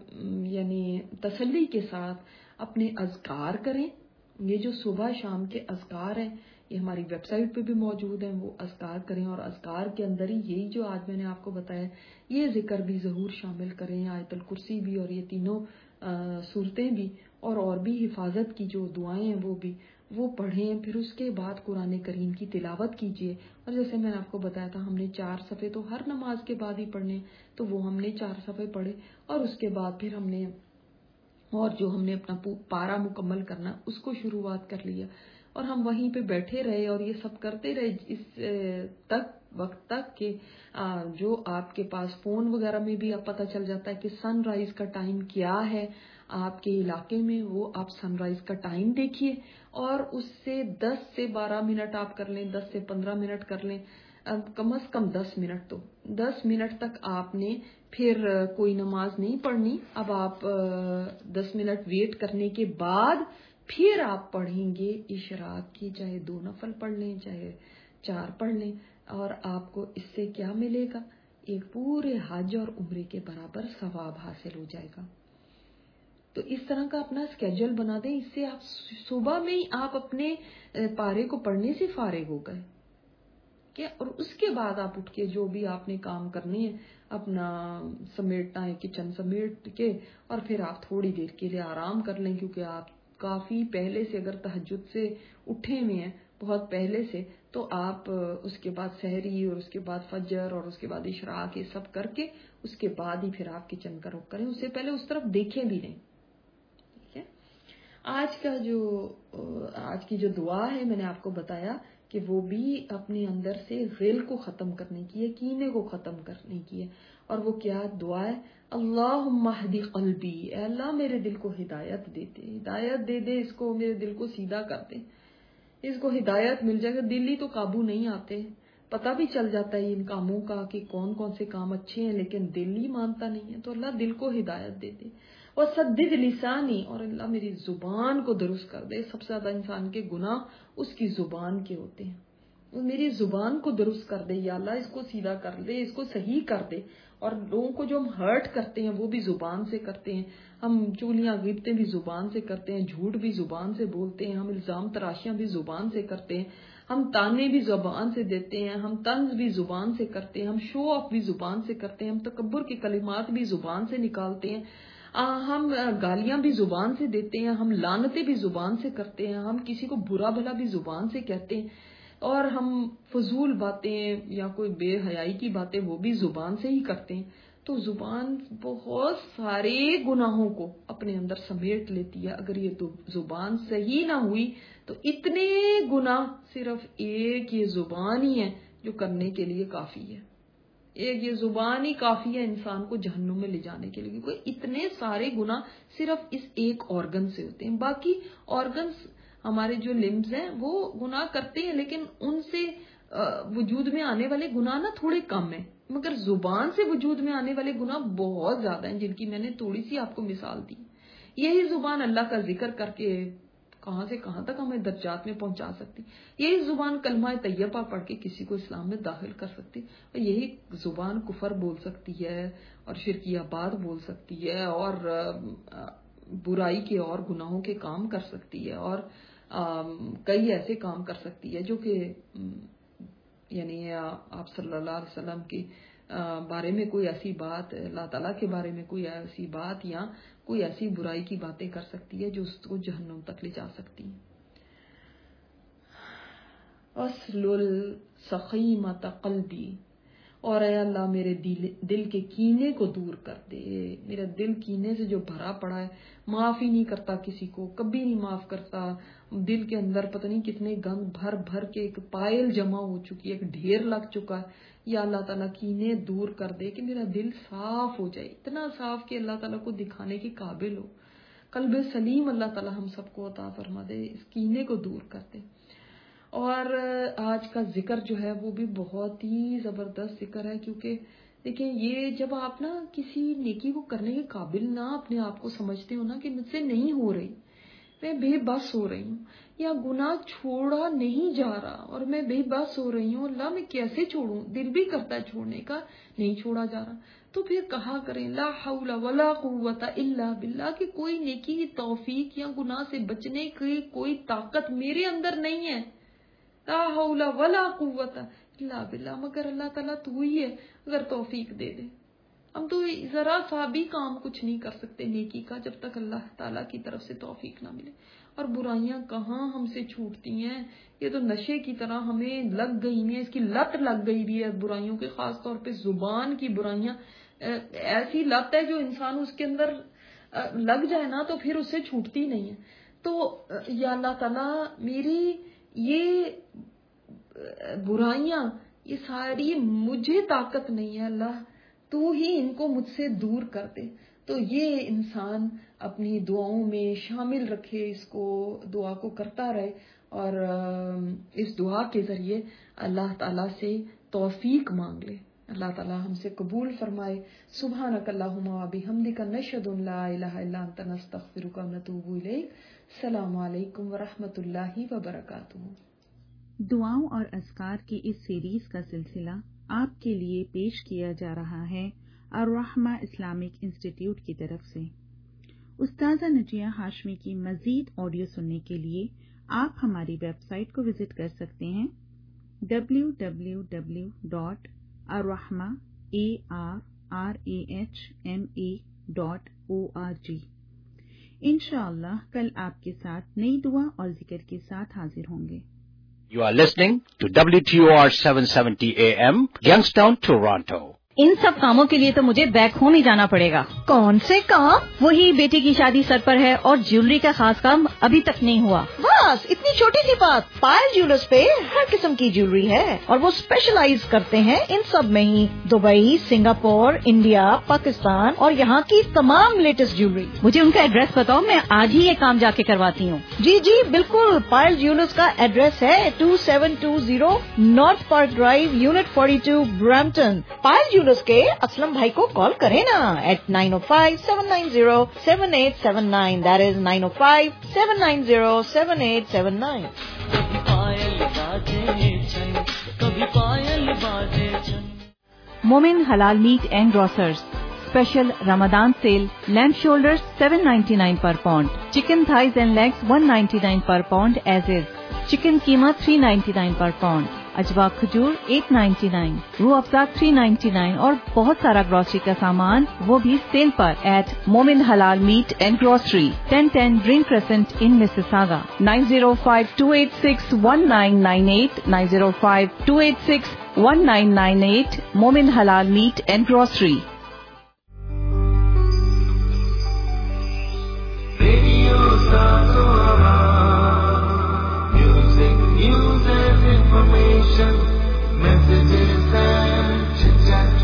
یعنی تسلی کے ساتھ اپنے اذکار کریں. یہ جو صبح شام کے اذکار ہیں یہ ہماری ویب سائٹ پہ بھی موجود ہیں، وہ اذکار کریں، اور اذکار کے اندر ہی یہی جو آج میں نے آپ کو بتایا یہ ذکر بھی ضرور شامل کریں، آیت الکرسی بھی اور یہ تینوں صورتیں بھی، اور اور بھی حفاظت کی جو دعائیں ہیں وہ بھی وہ پڑھیں. پھر اس کے بعد قرآن کریم کی تلاوت کیجیے. اور جیسے میں نے آپ کو بتایا تھا ہم نے چار صفحے تو ہر نماز کے بعد ہی پڑھنے، تو وہ ہم نے چار صفحے پڑھے، اور اس کے بعد پھر ہم نے اور جو ہم نے اپنا پارا مکمل کرنا اس کو شروعات کر لیا، اور ہم وہیں پہ بیٹھے رہے اور یہ سب کرتے رہے اس تک وقت تک کہ جو آپ کے پاس فون وغیرہ میں بھی اب پتہ چل جاتا ہے کہ سن رائز کا ٹائم کیا ہے آپ کے علاقے میں، وہ آپ سن رائز کا ٹائم دیکھیے، اور اس سے دس سے بارہ منٹ آپ کر لیں، دس سے پندرہ منٹ کر لیں، کم از کم دس منٹ تو دس منٹ تک آپ نے پھر کوئی نماز نہیں پڑھنی. اب آپ دس منٹ ویٹ کرنے کے بعد پھر آپ پڑھیں گے اشراق کی، چاہے دو نفل پڑھ لیں چاہے چار پڑھ لیں، اور آپ کو اس سے کیا ملے گا؟ ایک پورے حج اور عمرے کے برابر ثواب حاصل ہو جائے گا. تو اس طرح کا اپنا اسکیجول بنا دیں، اس سے آپ صبح میں ہی آپ اپنے پارے کو پڑھنے سے فارغ ہو گئے کیا، اور اس کے بعد آپ اٹھ کے جو بھی آپ نے کام کرنے ہیں اپنا سمیٹنا ہے کچن سمیٹ کے، اور پھر آپ تھوڑی دیر کے لیے آرام کر لیں، کیونکہ آپ کافی پہلے سے اگر تہجد سے اٹھے ہوئے ہیں بہت پہلے سے، تو آپ اس کے بعد سحری اور اس کے بعد فجر اور اس کے بعد اشراق یہ سب کر کے اس کے بعد ہی پھر آپ کچن کا رخ کریں، اس سے پہلے اس طرف دیکھیں بھی نہیں. ٹھیک ہے. آج کا جو آج کی جو دعا ہے میں نے آپ کو بتایا کہ وہ بھی اپنے اندر سے غل کو ختم کرنے کی ہے، کینے کو ختم کرنے کی ہے. اور وہ کیا دعا ہے؟ اللہم اہدی قلبی، اے اللہ میرے دل کو ہدایت دے دے، ہدایت دے دے اس کو، میرے دل کو سیدھا کر دے، اس کو ہدایت مل جائے گا. دل ہی تو قابو نہیں آتے، پتہ بھی چل جاتا ہے ان کاموں کا کہ کون کون سے کام اچھے ہیں، لیکن دل ہی مانتا نہیں ہے. تو اللہ دل کو ہدایت دے دے. اور سدد لسانی، اور اللہ میری زبان کو درست کر دے. سب سے زیادہ انسان کے گناہ اس کی زبان کے ہوتے ہیں. میری زبان کو درست کر دے یا اللہ، اس کو سیدھا کر دے، اس کو صحیح کر دے. اور لوگوں کو جو ہم ہرٹ کرتے ہیں وہ بھی زبان سے کرتے ہیں. ہم چولیاں غیبتیں بھی زبان سے کرتے ہیں، جھوٹ بھی زبان سے بولتے ہیں، ہم الزام تراشیاں بھی زبان سے کرتے ہیں، ہم تانے بھی زبان سے دیتے ہیں، ہم طنز بھی زبان سے کرتے ہیں، ہم شو آف بھی زبان سے کرتے ہیں، ہم تکبر کے کلمات بھی زبان سے نکالتے ہیں، ہم گالیاں بھی زبان سے دیتے ہیں، ہم لعنتیں بھی زبان سے کرتے ہیں، ہم کسی کو برا بھلا بھی زبان سے کہتے ہیں، اور ہم فضول باتیں یا کوئی بے حیائی کی باتیں وہ بھی زبان سے ہی کرتے ہیں. تو زبان بہت سارے گناہوں کو اپنے اندر سمیٹ لیتی ہے. اگر یہ تو زبان صحیح نہ ہوئی تو اتنے گناہ صرف ایک یہ زبان ہی ہے جو کرنے کے لیے کافی ہے. ایک یہ زبان ہی کافی ہے انسان کو جہنم میں لے جانے کے لیے، کیونکہ اتنے سارے گناہ صرف اس ایک آرگن سے ہوتے ہیں. باقی آرگنز ہمارے جو لمبز ہیں وہ گناہ کرتے ہیں، لیکن ان سے وجود میں آنے والے گناہ نا تھوڑے کم ہیں، مگر زبان سے وجود میں آنے والے گناہ بہت زیادہ ہیں، جن کی میں نے تھوڑی سی آپ کو مثال دی. یہی زبان اللہ کا ذکر کر کے کہاں سے کہاں تک ہمیں درجات میں پہنچا سکتی. یہی زبان کلمہ طیبہ پڑھ کے کسی کو اسلام میں داخل کر سکتی، اور یہی زبان کفر بول سکتی ہے اور شرکیات بول سکتی ہے اور برائی کے اور گناہوں کے کام کر سکتی ہے، اور کئی ایسے کام کر سکتی ہے جو کہ یعنی آپ صلی اللہ علیہ وسلم کے بارے میں کوئی ایسی بات، اللہ تعالیٰ کے بارے میں کوئی ایسی بات یا کوئی ایسی برائی کی باتیں کر سکتی ہے جو اس کو جہنم تک لے جا سکتی ہے. اسلل سخیمۃ قلبی، اور اے اللہ میرے دل دل کے کینے کو دور کر دے. میرا دل کینے سے جو بھرا پڑا ہے، معاف ہی نہیں کرتا کسی کو، کبھی نہیں معاف کرتا. دل کے اندر پتہ نہیں کتنے گند بھر بھر کے ایک پائل جمع ہو چکی ہے، ایک ڈھیر لگ چکا ہے. یا اللہ تعالیٰ کینے دور کر دے کہ میرا دل صاف ہو جائے، اتنا صاف کہ اللہ تعالیٰ کو دکھانے کے قابل ہو. قلب سلیم اللہ تعالیٰ ہم سب کو عطا فرما دے، اس کینے کو دور کر دے. اور آج کا ذکر جو ہے وہ بھی بہت ہی زبردست ذکر ہے، کیونکہ دیکھیں یہ جب آپ نا کسی نیکی کو کرنے کے قابل نہ اپنے آپ کو سمجھتے ہو نا کہ مجھ سے نہیں ہو رہی، میں بے بس ہو رہی ہوں، یا گناہ چھوڑا نہیں جا رہا اور میں بے بس ہو رہی ہوں، اللہ میں کیسے چھوڑوں، دل بھی کرتا ہے چھوڑنے کا، نہیں چھوڑا جا رہا، تو پھر کہا کریں لا حول ولا قوت الا باللہ، کہ کوئی نیکی کی توفیق یا گناہ سے بچنے کی کوئی طاقت میرے اندر نہیں ہے. لا حول ولا قوت الا باللہ، مگر اللہ تعالیٰ تو ہی ہے اگر توفیق دے دے. ہم تو ذرا سا بھی کام کچھ نہیں کر سکتے نیکی کا جب تک اللہ تعالیٰ کی طرف سے توفیق نہ ملے. اور برائیاں کہاں ہم سے چھوٹتی ہیں، یہ تو نشے کی طرح ہمیں لگ گئی ہیں، اس کی لت لگ گئی بھی ہے برائیوں کے، خاص طور پہ زبان کی برائیاں ایسی لت ہے جو انسان اس کے اندر لگ جائے نا تو پھر اس سے چھوٹتی نہیں ہے. تو یا اللہ تعالیٰ میری یہ برائیاں یہ ساری مجھے طاقت نہیں ہے، اللہ تو ہی ان کو مجھ سے دور کر دے. تو یہ انسان اپنی دعاؤں میں شامل رکھے، اس کو دعا کو کرتا رہے، اور اس دعا کے ذریعے اللہ تعالیٰ سے توفیق مانگ لے. اللہ تعالیٰ ہم سے قبول فرمائے. سبحانک اللہم و بحمدک نشہد ان لا الہ الا انت نستغفرک و نتوب الیک. السلام علیکم ورحمۃ اللہ وبرکاتہ. دعاؤں اور اذکار کی اس سیریز کا سلسلہ آپ کے لیے پیش کیا جا رہا ہے الرحمہ اسلامک انسٹیٹیوٹ کی طرف سے. استاذہ نجیہ ہاشمی کی مزید آڈیو سننے کے لیے آپ ہماری ویب سائٹ کو وزٹ کر سکتے ہیں ڈبلیو ڈبلیو ڈبلیو ڈاٹ الرحمہ A R R A H M A dot O R G. انشاءاللہ کل آپ کے ساتھ نئی دعا اور ذکر کے ساتھ حاضر ہوں گے. You are listening to W T O R seven seventy A M, Youngstown, Toronto. ان سب کاموں کے لیے تو مجھے بیک ہوم ہی جانا پڑے گا. کون سے کام؟ وہی بیٹی کی شادی سر پر ہے اور جیولری کا خاص کام ابھی تک نہیں ہوا. بس اتنی چھوٹی سی بات. پائل جیولرز پہ ہر قسم کی جیولری ہے اور وہ اسپیشلائز کرتے ہیں ان سب میں ہی. دبئی، سنگاپور، انڈیا، پاکستان اور یہاں کی تمام لیٹسٹ جیولری. مجھے ان کا ایڈریس بتاؤ، میں آج ہی یہ کام جا کے کرواتی ہوں. جی جی بالکل. پائل جیولرز کا ایڈریس ہے two seven two zero north park drive, unit forty two, Brampton. Payal jewellers کے اسلم بھائی کو کال کریں نا eight nine O five seven nine zero seven eight seven nine. That is nine O five seven nine zero seven eight seven nine. Momin حلال meat and grocers special Ramzan sale. Lamb shoulder seven ninety nine per pound. Chicken thighs and legs one ninety nine per pound as is. Chicken قیمہ three ninety nine per pound. اجوا کھجور ایٹ نائنٹی نائن. روح افزا تھری نائنٹی نائن اور بہت سارا گروسری کا سامان وہ بھی سیل پر ایٹ مومن حلال meat and grocery ten ten Green Crescent in Mississauga. Nine zero five two eight six one nine nine eight nine zero five two eight six one nine nine eight. Momin حلال meat and grocery. Radio Sazora. Music, news and information. Messages and chit-chat.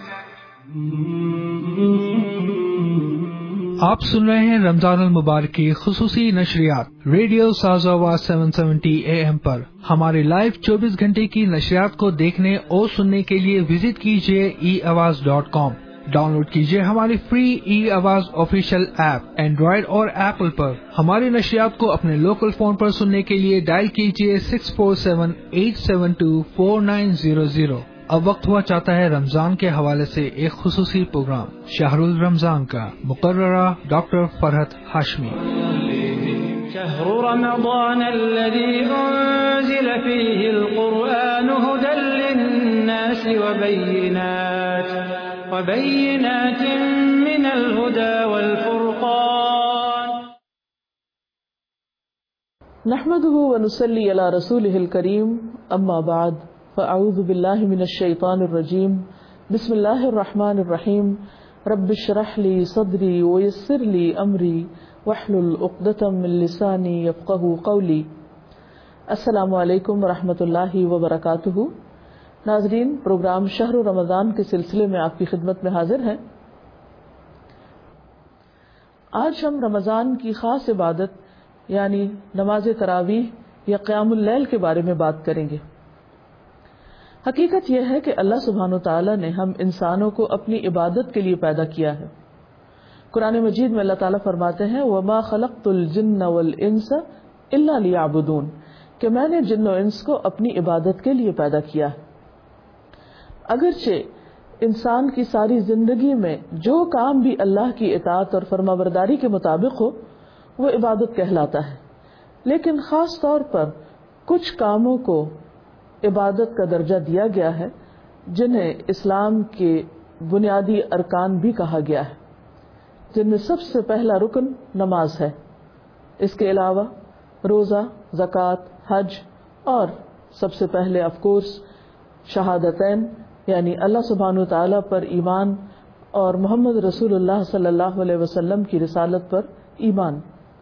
آپ سن رہے ہیں رمضان المبارک کی خصوصی نشریات radio Saaz Awaz seven seventy A M پر. ہمارے لائیو چوبیس گھنٹے کی نشریات کو دیکھنے اور سننے کے لیے وزٹ کیجیے ای آواز ڈاٹ کام. ڈاؤن لوڈ کیجیے ہماری free E Awaz official app Android اور ایپل پر. ہماری نشریات کو اپنے لوکل فون پر سننے کے لیے ڈائل کیجیے six four seven eight seven two four nine zero zero. اب وقت ہوا چاہتا ہے رمضان کے حوالے سے ایک خصوصی پروگرام شہر الرمضان کا. مقررہ ڈاکٹر فرحت ہاشمی. شهر رمضان الذي أنزل فيه القرآن هدى للناس وبينات وبينات من الهدى والفرقان. نحمده ونصلي على رسوله الكريم. أما بعد فأعوذ بالله من الشيطان الرجيم. بسم الله الرحمن الرحيم. رب اشرح لي صدري ويسر لي أمري واحلل عقدة من لساني يفقهوا قولي. السلام علیکم ورحمۃ اللہ وبرکاتہ. ناظرین، پروگرام شہر رمضان کے سلسلے میں آپ کی خدمت میں حاضر ہیں. آج ہم رمضان کی خاص عبادت یعنی نماز تراویح یا قیام اللیل کے بارے میں بات کریں گے. حقیقت یہ ہے کہ اللہ سبحانہ و تعالیٰ نے ہم انسانوں کو اپنی عبادت کے لیے پیدا کیا ہے. قرآن مجید میں اللہ تعالیٰ فرماتے ہیں وَمَا خَلَقْتُ الْجِنَّ وَالْإِنسَ إِلَّا لِيَعْبُدُونَ کہ میں نے جن و انس کو اپنی عبادت کے لیے پیدا کیا ہے. اگرچہ انسان کی ساری زندگی میں جو کام بھی اللہ کی اطاعت اور فرما برداری کے مطابق ہو وہ عبادت کہلاتا ہے، لیکن خاص طور پر کچھ کاموں کو عبادت کا درجہ دیا گیا ہے جنہیں اسلام کے بنیادی ارکان بھی کہا گیا ہے، جن میں سب سے پہلا رکن نماز ہے. اس کے علاوہ روزہ، زکوٰۃ، حج اور سب سے پہلے آف کورس شہادتین یعنی اللہ سبحانہ تعالیٰ پر ایمان اور محمد رسول اللہ صلی اللہ علیہ وسلم کی رسالت پر ایمان.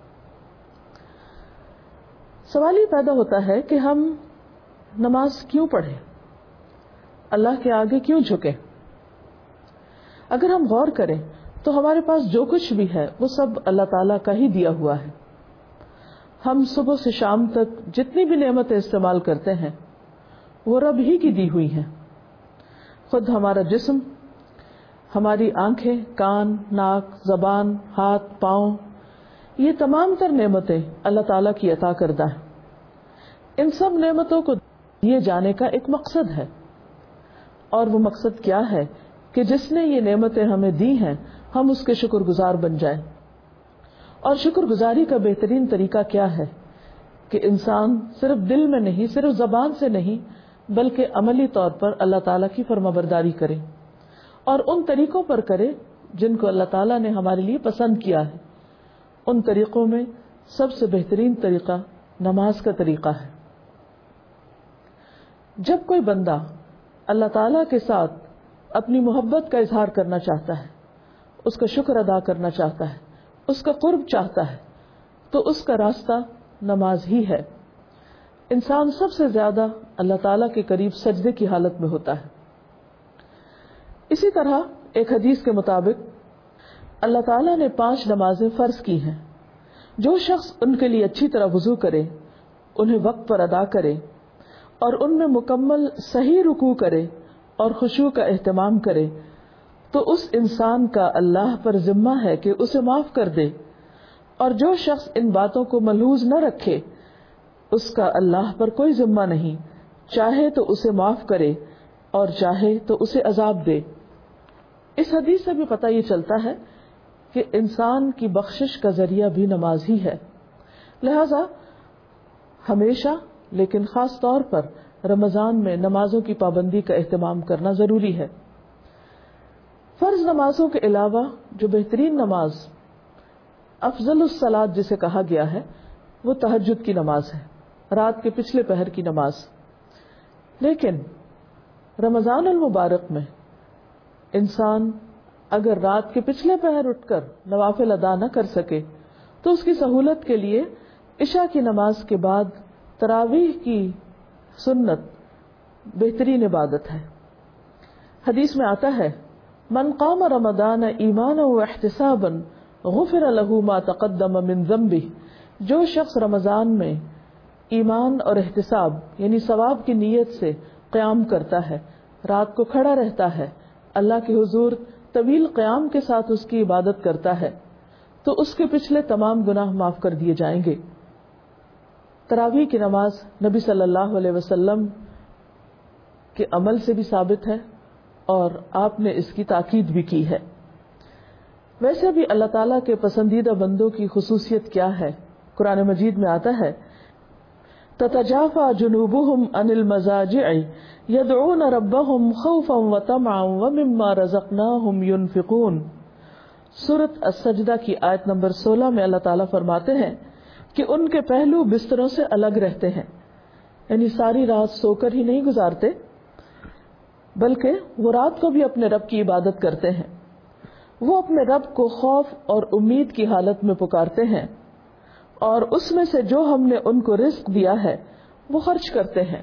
سوال یہ پیدا ہوتا ہے کہ ہم نماز کیوں پڑھیں، اللہ کے آگے کیوں جھکیں؟ اگر ہم غور کریں تو ہمارے پاس جو کچھ بھی ہے وہ سب اللہ تعالیٰ کا ہی دیا ہوا ہے. ہم صبح سے شام تک جتنی بھی نعمتیں استعمال کرتے ہیں وہ رب ہی کی دی ہوئی ہیں. خود ہمارا جسم، ہماری آنکھیں، کان، ناک، زبان، ہاتھ، پاؤں، یہ تمام تر نعمتیں اللہ تعالیٰ کی عطا کردہ ہیں. ان سب نعمتوں کو دیے جانے کا ایک مقصد ہے، اور وہ مقصد کیا ہے کہ جس نے یہ نعمتیں ہمیں دی ہیں ہم اس کے شکر گزار بن جائیں. اور شکر گزاری کا بہترین طریقہ کیا ہے کہ انسان صرف دل میں نہیں، صرف زبان سے نہیں، بلکہ عملی طور پر اللہ تعالیٰ کی فرما برداری کرے اور ان طریقوں پر کرے جن کو اللہ تعالیٰ نے ہمارے لیے پسند کیا ہے. ان طریقوں میں سب سے بہترین طریقہ نماز کا طریقہ ہے. جب کوئی بندہ اللہ تعالیٰ کے ساتھ اپنی محبت کا اظہار کرنا چاہتا ہے، اس کا شکر ادا کرنا چاہتا ہے، اس کا قرب چاہتا ہے، تو اس کا راستہ نماز ہی ہے. انسان سب سے زیادہ اللہ تعالیٰ کے قریب سجدے کی حالت میں ہوتا ہے. اسی طرح ایک حدیث کے مطابق اللہ تعالیٰ نے پانچ نمازیں فرض کی ہیں. جو شخص ان کے لیے اچھی طرح وضو کرے، انہیں وقت پر ادا کرے اور ان میں مکمل صحیح رکوع کرے اور خشوع کا اہتمام کرے، تو اس انسان کا اللہ پر ذمہ ہے کہ اسے معاف کر دے. اور جو شخص ان باتوں کو ملحوظ نہ رکھے، اس کا اللہ پر کوئی ذمہ نہیں، چاہے تو اسے معاف کرے اور چاہے تو اسے عذاب دے. اس حدیث سے بھی پتہ یہ چلتا ہے کہ انسان کی بخشش کا ذریعہ بھی نماز ہی ہے. لہذا ہمیشہ لیکن خاص طور پر رمضان میں نمازوں کی پابندی کا اہتمام کرنا ضروری ہے. فرض نمازوں کے علاوہ جو بہترین نماز افضل الصلاۃ جسے کہا گیا ہے وہ تہجد کی نماز ہے، رات کے پچھلے پہر کی نماز. لیکن رمضان المبارک میں انسان اگر رات کے پچھلے پہر اٹھ کر نوافل ادا نہ کر سکے تو اس کی سہولت کے لیے عشاء کی نماز کے بعد تراویح کی سنت بہترین عبادت ہے. حدیث میں آتا ہے من قام رمضان ایمانا واحتسابا غفر له ما تقدم من ذنبه. جو شخص رمضان میں ایمان اور احتساب یعنی ثواب کی نیت سے قیام کرتا ہے، رات کو کھڑا رہتا ہے، اللہ کے حضور طویل قیام کے ساتھ اس کی عبادت کرتا ہے، تو اس کے پچھلے تمام گناہ معاف کر دیے جائیں گے. تراویح کی نماز نبی صلی اللہ علیہ وسلم کے عمل سے بھی ثابت ہے اور آپ نے اس کی تاکید بھی کی ہے. ویسے بھی اللہ تعالیٰ کے پسندیدہ بندوں کی خصوصیت کیا ہے؟ قرآن مجید میں آتا ہے تتجافى جنوبهم عن المضاجع يدعون ربهم خوفا وطمعا ومما رزقناهم ينفقون. سورۃ السجدہ کی آیت نمبر سولہ میں اللہ تعالیٰ فرماتے ہیں کہ ان کے پہلو بستروں سے الگ رہتے ہیں، یعنی ساری رات سو کر ہی نہیں گزارتے بلکہ وہ رات کو بھی اپنے رب کی عبادت کرتے ہیں. وہ اپنے رب کو خوف اور امید کی حالت میں پکارتے ہیں اور اس میں سے جو ہم نے ان کو رزق دیا ہے وہ خرچ کرتے ہیں.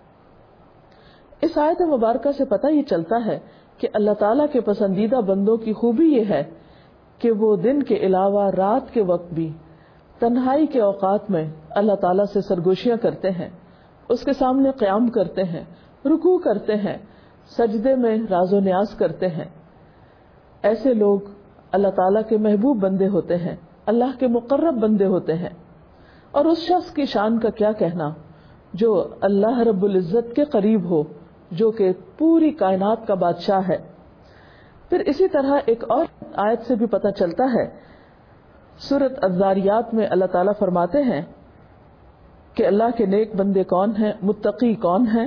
اس آیت مبارکہ سے پتہ یہ چلتا ہے کہ اللہ تعالیٰ کے پسندیدہ بندوں کی خوبی یہ ہے کہ وہ دن کے علاوہ رات کے وقت بھی تنہائی کے اوقات میں اللہ تعالیٰ سے سرگوشیاں کرتے ہیں، اس کے سامنے قیام کرتے ہیں، رکوع کرتے ہیں، سجدے میں راز و نیاز کرتے ہیں. ایسے لوگ اللہ تعالیٰ کے محبوب بندے ہوتے ہیں، اللہ کے مقرب بندے ہوتے ہیں. اور اس شخص کی شان کا کیا کہنا جو اللہ رب العزت کے قریب ہو، جو کہ پوری کائنات کا بادشاہ ہے. پھر اسی طرح ایک اور آیت سے بھی پتہ چلتا ہے، سورۃ الذاریات میں اللہ تعالیٰ فرماتے ہیں کہ اللہ کے نیک بندے کون ہیں، متقی کون ہیں.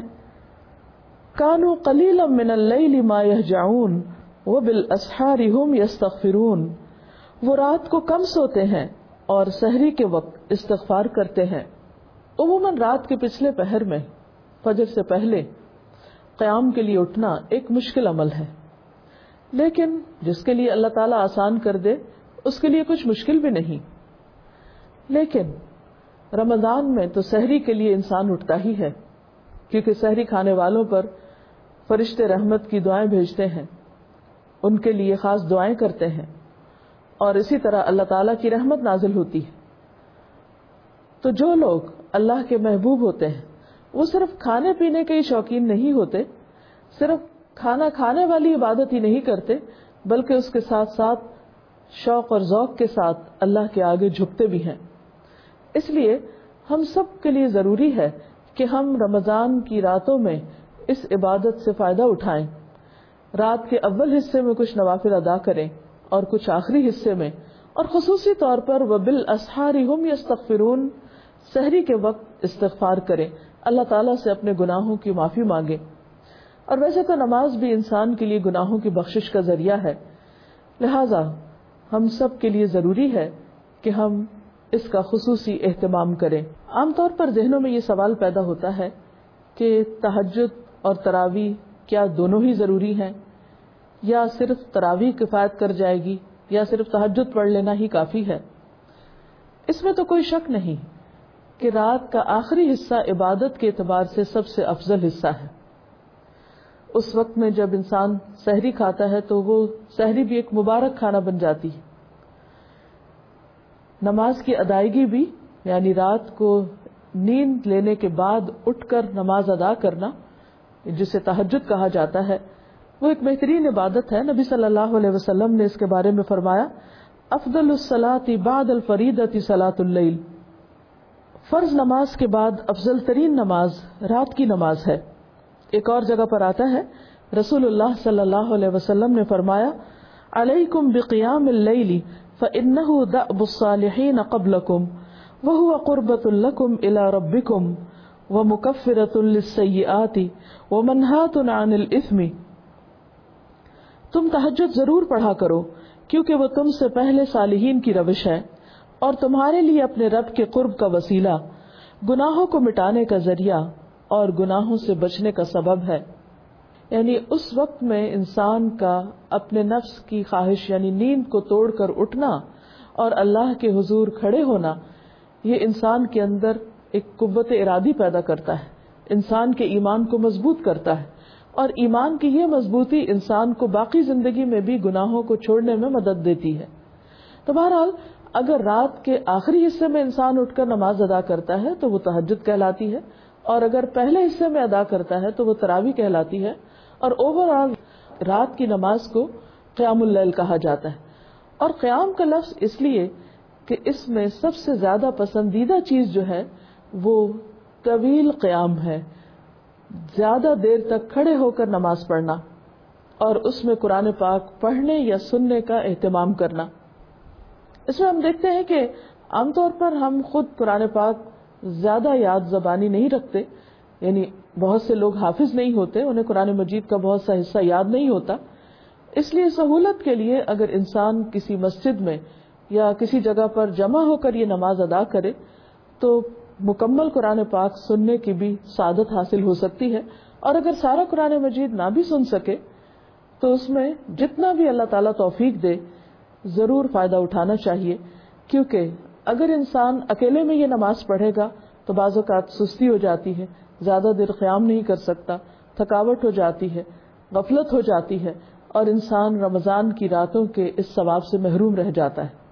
کانوا قلیلا من اللیل ما یہجعون وبالاسحار هم یستغفرون. وہ رات کو کم سوتے ہیں اور سحری کے وقت استغفار کرتے ہیں. عموماً رات کے پچھلے پہر میں فجر سے پہلے قیام کے لیے اٹھنا ایک مشکل عمل ہے، لیکن جس کے لیے اللہ تعالیٰ آسان کر دے اس کے لیے کچھ مشکل بھی نہیں. لیکن رمضان میں تو سحری کے لیے انسان اٹھتا ہی ہے، کیونکہ سحری کھانے والوں پر فرشتے رحمت کی دعائیں بھیجتے ہیں، ان کے لیے خاص دعائیں کرتے ہیں اور اسی طرح اللہ تعالیٰ کی رحمت نازل ہوتی ہے. تو جو لوگ اللہ کے محبوب ہوتے ہیں وہ صرف کھانے پینے کے ہی شوقین نہیں ہوتے، صرف کھانا کھانے والی عبادت ہی نہیں کرتے، بلکہ اس کے ساتھ ساتھ شوق اور ذوق کے ساتھ اللہ کے آگے جھکتے بھی ہیں. اس لیے ہم سب کے لیے ضروری ہے کہ ہم رمضان کی راتوں میں اس عبادت سے فائدہ اٹھائیں. رات کے اول حصے میں کچھ نوافل ادا کریں اور کچھ آخری حصے میں، اور خصوصی طور پر وبالاسحار هم یستغفرون، سحری کے وقت استغفار کریں، اللہ تعالیٰ سے اپنے گناہوں کی معافی مانگیں. اور ویسے تو نماز بھی انسان کے لیے گناہوں کی بخشش کا ذریعہ ہے، لہذا ہم سب کے لیے ضروری ہے کہ ہم اس کا خصوصی اہتمام کریں. عام طور پر ذہنوں میں یہ سوال پیدا ہوتا ہے کہ تہجد اور تراویح کیا دونوں ہی ضروری ہیں، یا صرف تراویح کفایت کر جائے گی یا صرف تہجد پڑھ لینا ہی کافی ہے. اس میں تو کوئی شک نہیں کہ رات کا آخری حصہ عبادت کے اعتبار سے سب سے افضل حصہ ہے. اس وقت میں جب انسان سحری کھاتا ہے تو وہ سحری بھی ایک مبارک کھانا بن جاتی ہے. نماز کی ادائیگی بھی، یعنی رات کو نیند لینے کے بعد اٹھ کر نماز ادا کرنا، جسے تہجد کہا جاتا ہے، وہ ایک بہترین عبادت ہے. نبی صلی اللہ علیہ وسلم نے اس کے بارے میں فرمایا، افضل الصلاۃ بعد الفریضۃ صلاۃ اللیل، فرض نماز کے بعد افضل ترین نماز رات کی نماز ہے. ایک اور جگہ پر آتا ہے، رسول اللہ صلی اللہ علیہ وسلم نے فرمایا، علیکم بقیام اللیل فإنہ دأب الصالحین قبلکم وہو قربۃ لکم الی ربکم ومکفرۃ للسیئات ومنہاۃ عن الإثم. تم تہجد ضرور پڑھا کرو کیونکہ وہ تم سے پہلے صالحین کی روش ہے اور تمہارے لیے اپنے رب کے قرب کا وسیلہ، گناہوں کو مٹانے کا ذریعہ اور گناہوں سے بچنے کا سبب ہے. یعنی اس وقت میں انسان کا اپنے نفس کی خواہش یعنی نیند کو توڑ کر اٹھنا اور اللہ کے حضور کھڑے ہونا، یہ انسان کے اندر ایک قوت ارادی پیدا کرتا ہے، انسان کے ایمان کو مضبوط کرتا ہے، اور ایمان کی یہ مضبوطی انسان کو باقی زندگی میں بھی گناہوں کو چھوڑنے میں مدد دیتی ہے. تو بہرحال اگر رات کے آخری حصے میں انسان اٹھ کر نماز ادا کرتا ہے تو وہ تہجد کہلاتی ہے، اور اگر پہلے حصے میں ادا کرتا ہے تو وہ تراویح کہلاتی ہے. اور اوور آل رات کی نماز کو قیام اللیل کہا جاتا ہے. اور قیام کا لفظ اس لیے کہ اس میں سب سے زیادہ پسندیدہ چیز جو ہے وہ طویل قیام ہے، زیادہ دیر تک کھڑے ہو کر نماز پڑھنا اور اس میں قرآن پاک پڑھنے یا سننے کا اہتمام کرنا. اس میں ہم دیکھتے ہیں کہ عام طور پر ہم خود قرآن پاک زیادہ یاد زبانی نہیں رکھتے، یعنی بہت سے لوگ حافظ نہیں ہوتے، انہیں قرآن مجید کا بہت سا حصہ یاد نہیں ہوتا. اس لیے سہولت کے لیے اگر انسان کسی مسجد میں یا کسی جگہ پر جمع ہو کر یہ نماز ادا کرے تو مکمل قرآن پاک سننے کی بھی سعادت حاصل ہو سکتی ہے. اور اگر سارا قرآن مجید نہ بھی سن سکے تو اس میں جتنا بھی اللہ تعالیٰ توفیق دے ضرور فائدہ اٹھانا چاہیے، کیونکہ اگر انسان اکیلے میں یہ نماز پڑھے گا تو بعض اوقات سستی ہو جاتی ہے، زیادہ دیر قیام نہیں کر سکتا، تھکاوٹ ہو جاتی ہے، غفلت ہو جاتی ہے، اور انسان رمضان کی راتوں کے اس ثواب سے محروم رہ جاتا ہے.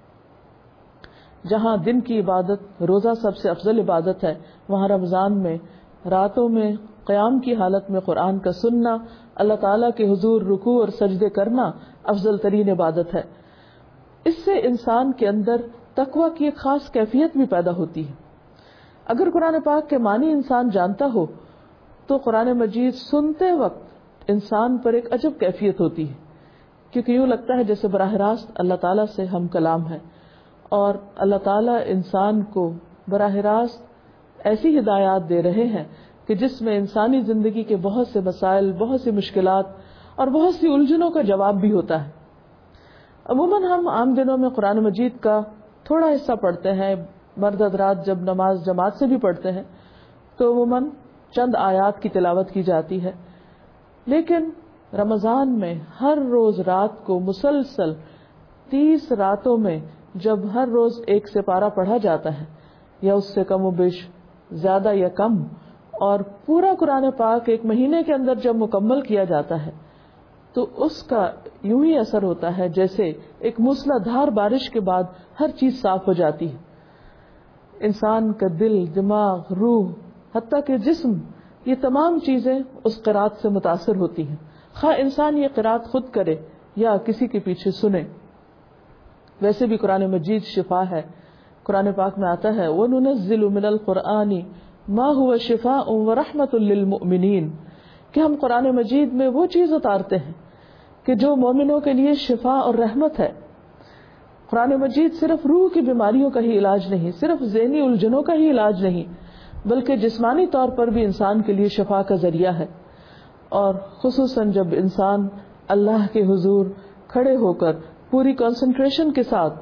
جہاں دن کی عبادت روزہ سب سے افضل عبادت ہے، وہاں رمضان میں راتوں میں قیام کی حالت میں قرآن کا سننا، اللہ تعالیٰ کے حضور رکوع اور سجدے کرنا افضل ترین عبادت ہے. اس سے انسان کے اندر تقویٰ کی ایک خاص کیفیت بھی پیدا ہوتی ہے. اگر قرآن پاک کے معنی انسان جانتا ہو تو قرآن مجید سنتے وقت انسان پر ایک عجب کیفیت ہوتی ہے، کیونکہ یوں لگتا ہے جیسے براہ راست اللہ تعالیٰ سے ہم کلام ہے، اور اللہ تعالیٰ انسان کو براہ راست ایسی ہدایات دے رہے ہیں کہ جس میں انسانی زندگی کے بہت سے مسائل، بہت سی مشکلات اور بہت سی الجھنوں کا جواب بھی ہوتا ہے. عموماً ہم عام دنوں میں قرآن مجید کا تھوڑا حصہ پڑھتے ہیں، مرد حضرات جب نماز جماعت سے بھی پڑھتے ہیں تو عموماً چند آیات کی تلاوت کی جاتی ہے. لیکن رمضان میں ہر روز رات کو مسلسل تیس راتوں میں جب ہر روز ایک سپارہ پڑھا جاتا ہے یا اس سے کم و بیش زیادہ یا کم، اور پورا قرآن پاک ایک مہینے کے اندر جب مکمل کیا جاتا ہے تو اس کا یوں ہی اثر ہوتا ہے جیسے ایک موسلا دھار بارش کے بعد ہر چیز صاف ہو جاتی ہے. انسان کا دل، دماغ، روح، حتیٰ کہ جسم، یہ تمام چیزیں اس قرات سے متاثر ہوتی ہیں، خواہ انسان یہ قرات خود کرے یا کسی کے پیچھے سنے. ویسے بھی قرآن مجید شفا ہے. قرآن پاک میں آتا ہے وَنُنَزِّلُ مِنَ الْقُرْآنِ مَا هُوَ شِفَاءٌ وَرَحْمَةٌ لِّلْمُؤْمِنِينَ کہ ہم قرآن مجید میں وہ چیز اتارتے ہیں کہ جو مومنوں کے لیے شفا اور رحمت ہے. قرآن مجید صرف روح کی بیماریوں کا ہی علاج نہیں، صرف ذہنی الجھنوں کا ہی علاج نہیں، بلکہ جسمانی طور پر بھی انسان کے لیے شفا کا ذریعہ ہے. اور خصوصاً جب انسان اللہ کے حضور کھڑے ہو کر پوری کنسنٹریشن کے ساتھ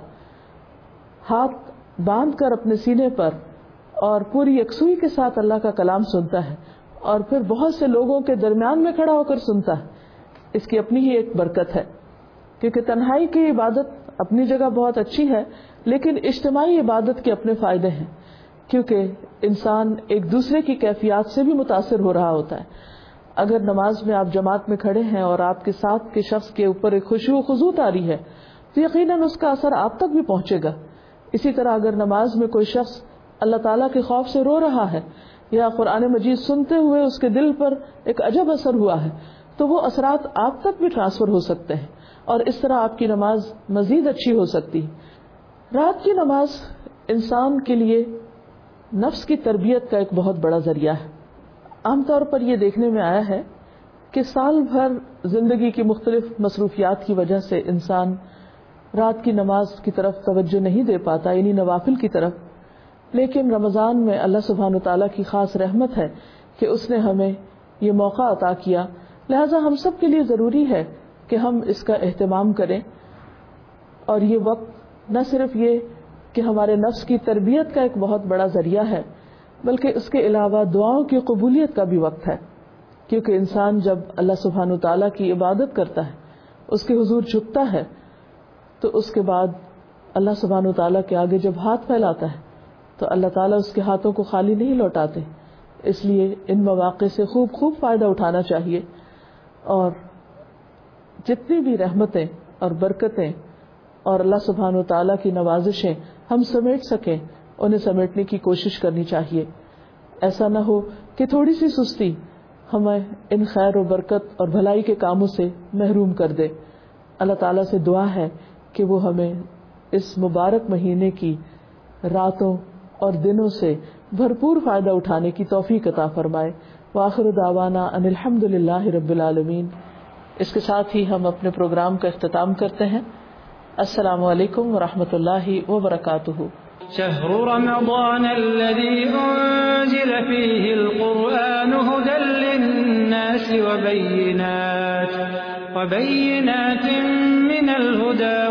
ہاتھ باندھ کر اپنے سینے پر اور پوری یکسوئی کے ساتھ اللہ کا کلام سنتا ہے اور پھر بہت سے لوگوں کے درمیان میں کھڑا ہو کر سنتا ہے، اس کی اپنی ہی ایک برکت ہے، کیونکہ تنہائی کی عبادت اپنی جگہ بہت اچھی ہے، لیکن اجتماعی عبادت کے اپنے فائدے ہیں، کیونکہ انسان ایک دوسرے کی کیفیات سے بھی متاثر ہو رہا ہوتا ہے. اگر نماز میں آپ جماعت میں کھڑے ہیں اور آپ کے ساتھ کے شخص کے اوپر ایک خشوع و خضوع طاری ہے تو یقیناً اس کا اثر آپ تک بھی پہنچے گا. اسی طرح اگر نماز میں کوئی شخص اللہ تعالیٰ کے خوف سے رو رہا ہے یا قرآن مجید سنتے ہوئے اس کے دل پر ایک عجب اثر ہوا ہے تو وہ اثرات آپ تک بھی ٹرانسفر ہو سکتے ہیں اور اس طرح آپ کی نماز مزید اچھی ہو سکتی ہے. رات کی نماز انسان کے لیے نفس کی تربیت کا ایک بہت بڑا ذریعہ ہے. عام طور پر یہ دیکھنے میں آیا ہے کہ سال بھر زندگی کی مختلف مصروفیات کی وجہ سے انسان رات کی نماز کی طرف توجہ نہیں دے پاتا، یعنی نوافل کی طرف. لیکن رمضان میں اللہ سبحانہ وتعالیٰ کی خاص رحمت ہے کہ اس نے ہمیں یہ موقع عطا کیا، لہذا ہم سب کے لیے ضروری ہے کہ ہم اس کا اہتمام کریں. اور یہ وقت نہ صرف یہ کہ ہمارے نفس کی تربیت کا ایک بہت بڑا ذریعہ ہے بلکہ اس کے علاوہ دعاؤں کی قبولیت کا بھی وقت ہے، کیونکہ انسان جب اللہ سبحانہ وتعالیٰ کی عبادت کرتا ہے، اس کے حضور جھکتا ہے، تو اس کے بعد اللہ سبحانہ وتعالیٰ کے آگے جب ہاتھ پھیلاتا ہے تو اللہ تعالیٰ اس کے ہاتھوں کو خالی نہیں لوٹاتے. اس لیے ان مواقع سے خوب خوب فائدہ اٹھانا چاہیے اور جتنی بھی رحمتیں اور برکتیں اور اللہ سبحانہ وتعالیٰ کی نوازشیں ہم سمیٹ سکیں انہیں سمیٹنے کی کوشش کرنی چاہیے. ایسا نہ ہو کہ تھوڑی سی سستی ہمیں ان خیر و برکت اور بھلائی کے کاموں سے محروم کر دے. اللہ تعالیٰ سے دعا ہے کہ وہ ہمیں اس مبارک مہینے کی راتوں اور دنوں سے بھرپور فائدہ اٹھانے کی توفیق عطا فرمائے. وآخر دعوانا ان الحمد للہ رب العالمین. اس کے ساتھ ہی ہم اپنے پروگرام کا اختتام کرتے ہیں. السلام علیکم ورحمۃ اللہ وبرکاتہ. شهر رمضان الذي أنزل فيه القرآن هدى للناس وبينات وبينات من الهدى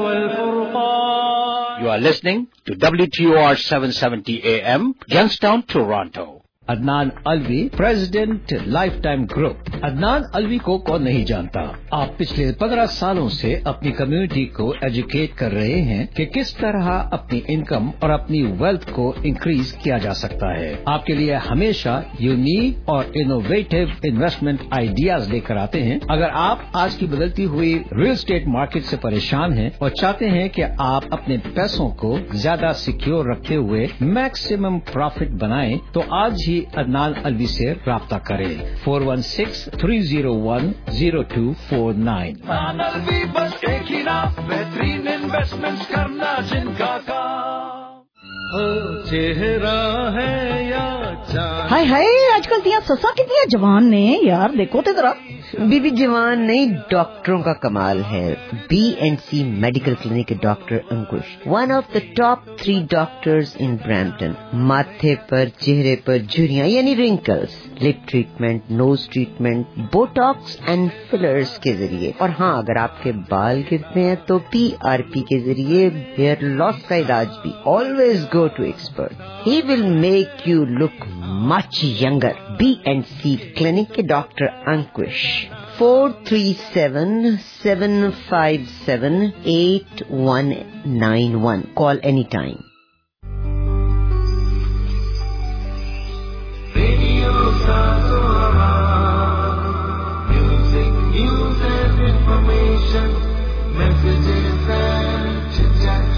والفرقان. You are listening to W T O R seven seventy A M, Youngstown, Toronto. Adnan Alvi, president life time group. Adnan Alvi کو کون نہیں جانتا؟ آپ پچھلے پندرہ سالوں سے اپنی کمیونٹی کو ایجوکیٹ کر رہے ہیں کہ کس طرح اپنی انکم اور اپنی ویلتھ کو انکریز کیا جا سکتا ہے. آپ کے لیے ہمیشہ یونیک اور انوویٹو انویسٹمنٹ آئیڈیاز لے کر آتے ہیں. اگر آپ آج کی بدلتی ہوئی ریل اسٹیٹ مارکیٹ سے پریشان ہیں اور چاہتے ہیں کہ آپ اپنے پیسوں کو زیادہ سیکیور رکھتے ہوئے میکسیمم پروفٹ بنائیں تو آج ہی عدنان الوی سے رابطہ کریں. Four one six three zero one zero two four nine. Alvi بس ایک ہی نام، بہترین انویسٹمنٹ کرنا جن کا کام ہو، چہرہ ہے یا چاند. ہائے ہائے آج کل دیا سسا کتنی جوان نے یار، دیکھو تو ذرا. بی بی جوان نہیں، ڈاکٹروں کا کمال ہے. B and C medical clinic کے doctor Ankush, one of the top three doctors in Brampton. ماتھے پر، چہرے پر جھریاں یعنی wrinkles, lip treatment, nose treatment, Botox and fillers کے ذریعے. اور ہاں اگر آپ کے بال گرتے ہیں تو پی آر پی کے ذریعے ہیئر لاس کا علاج بھی. Always go to expert, he will make you look much younger. B and C clinic کے doctor Ankush, four three seven seven five seven eight one nine one. Call any time. Radio Sazora, music, news and information, messages and chit chat.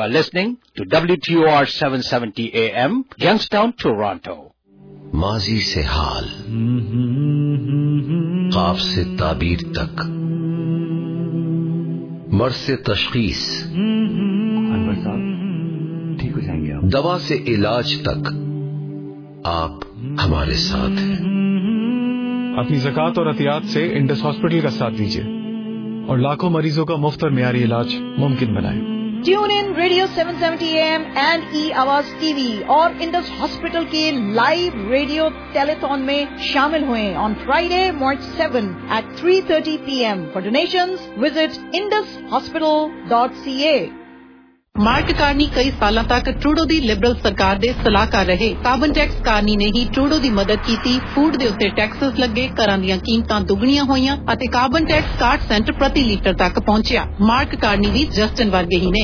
are listening to W T O R seven seventy A M, Youngstown, Toronto. माजी से हाल, ख्वाब से ताबीर तक, मर्ज से तशखीस, अनवर साहब ठीक हो जाएंगे आप। दवा से इलाज तक आप हमारे साथ हैं। अपनी ज़कात और अतियात से इंडस हॉस्पिटल का साथ दीजिए और लाखों मरीजों का मुफ्त और मियारी इलाज मुमकिन बनाएं। Tune in radio seven seventy A M and E Awaz TV और इंडस हॉस्पिटल के लाइव रेडियो टेलीथॉन में शामिल हुए on Friday March seven at three thirty P M. For donations visit Indus hospital dot C A. Mark Carney ਕਈ ਸਾਲਾਂ ਤੱਕ ਟਰੂਡੋ ਦੀ ਲਿਬਰਲ ਸਰਕਾਰ ਦੇ ਸਲਾਹਕਾਰ ਰਹੇ। ਕਾਰਬਨ ਟੈਕਸ ਕਾਰਨੀ ਨੇ ਹੀ ਟਰੂਡੋ ਦੀ ਮਦਦ ਕੀਤੀ। ਫੂਡ ਦੇ ਉੱਤੇ ਟੈਕਸਸ ਲੱਗੇ, ਘਰਾਂ ਦੀਆਂ ਕੀਮਤਾਂ ਦੁੱਗਣੀਆਂ ਹੋਈਆਂ ਅਤੇ ਕਾਰਬਨ ਟੈਕਸ ਸਾਠ ਸੈਂਟ ਪ੍ਰਤੀ ਲੀਟਰ ਤੱਕ ਪਹੁੰਚਿਆ। ਮਾਰਕ ਕਾਰਨੀ ਵੀ ਜਸਟਨ ਵਰਗੇ ਹੀ ਨੇ।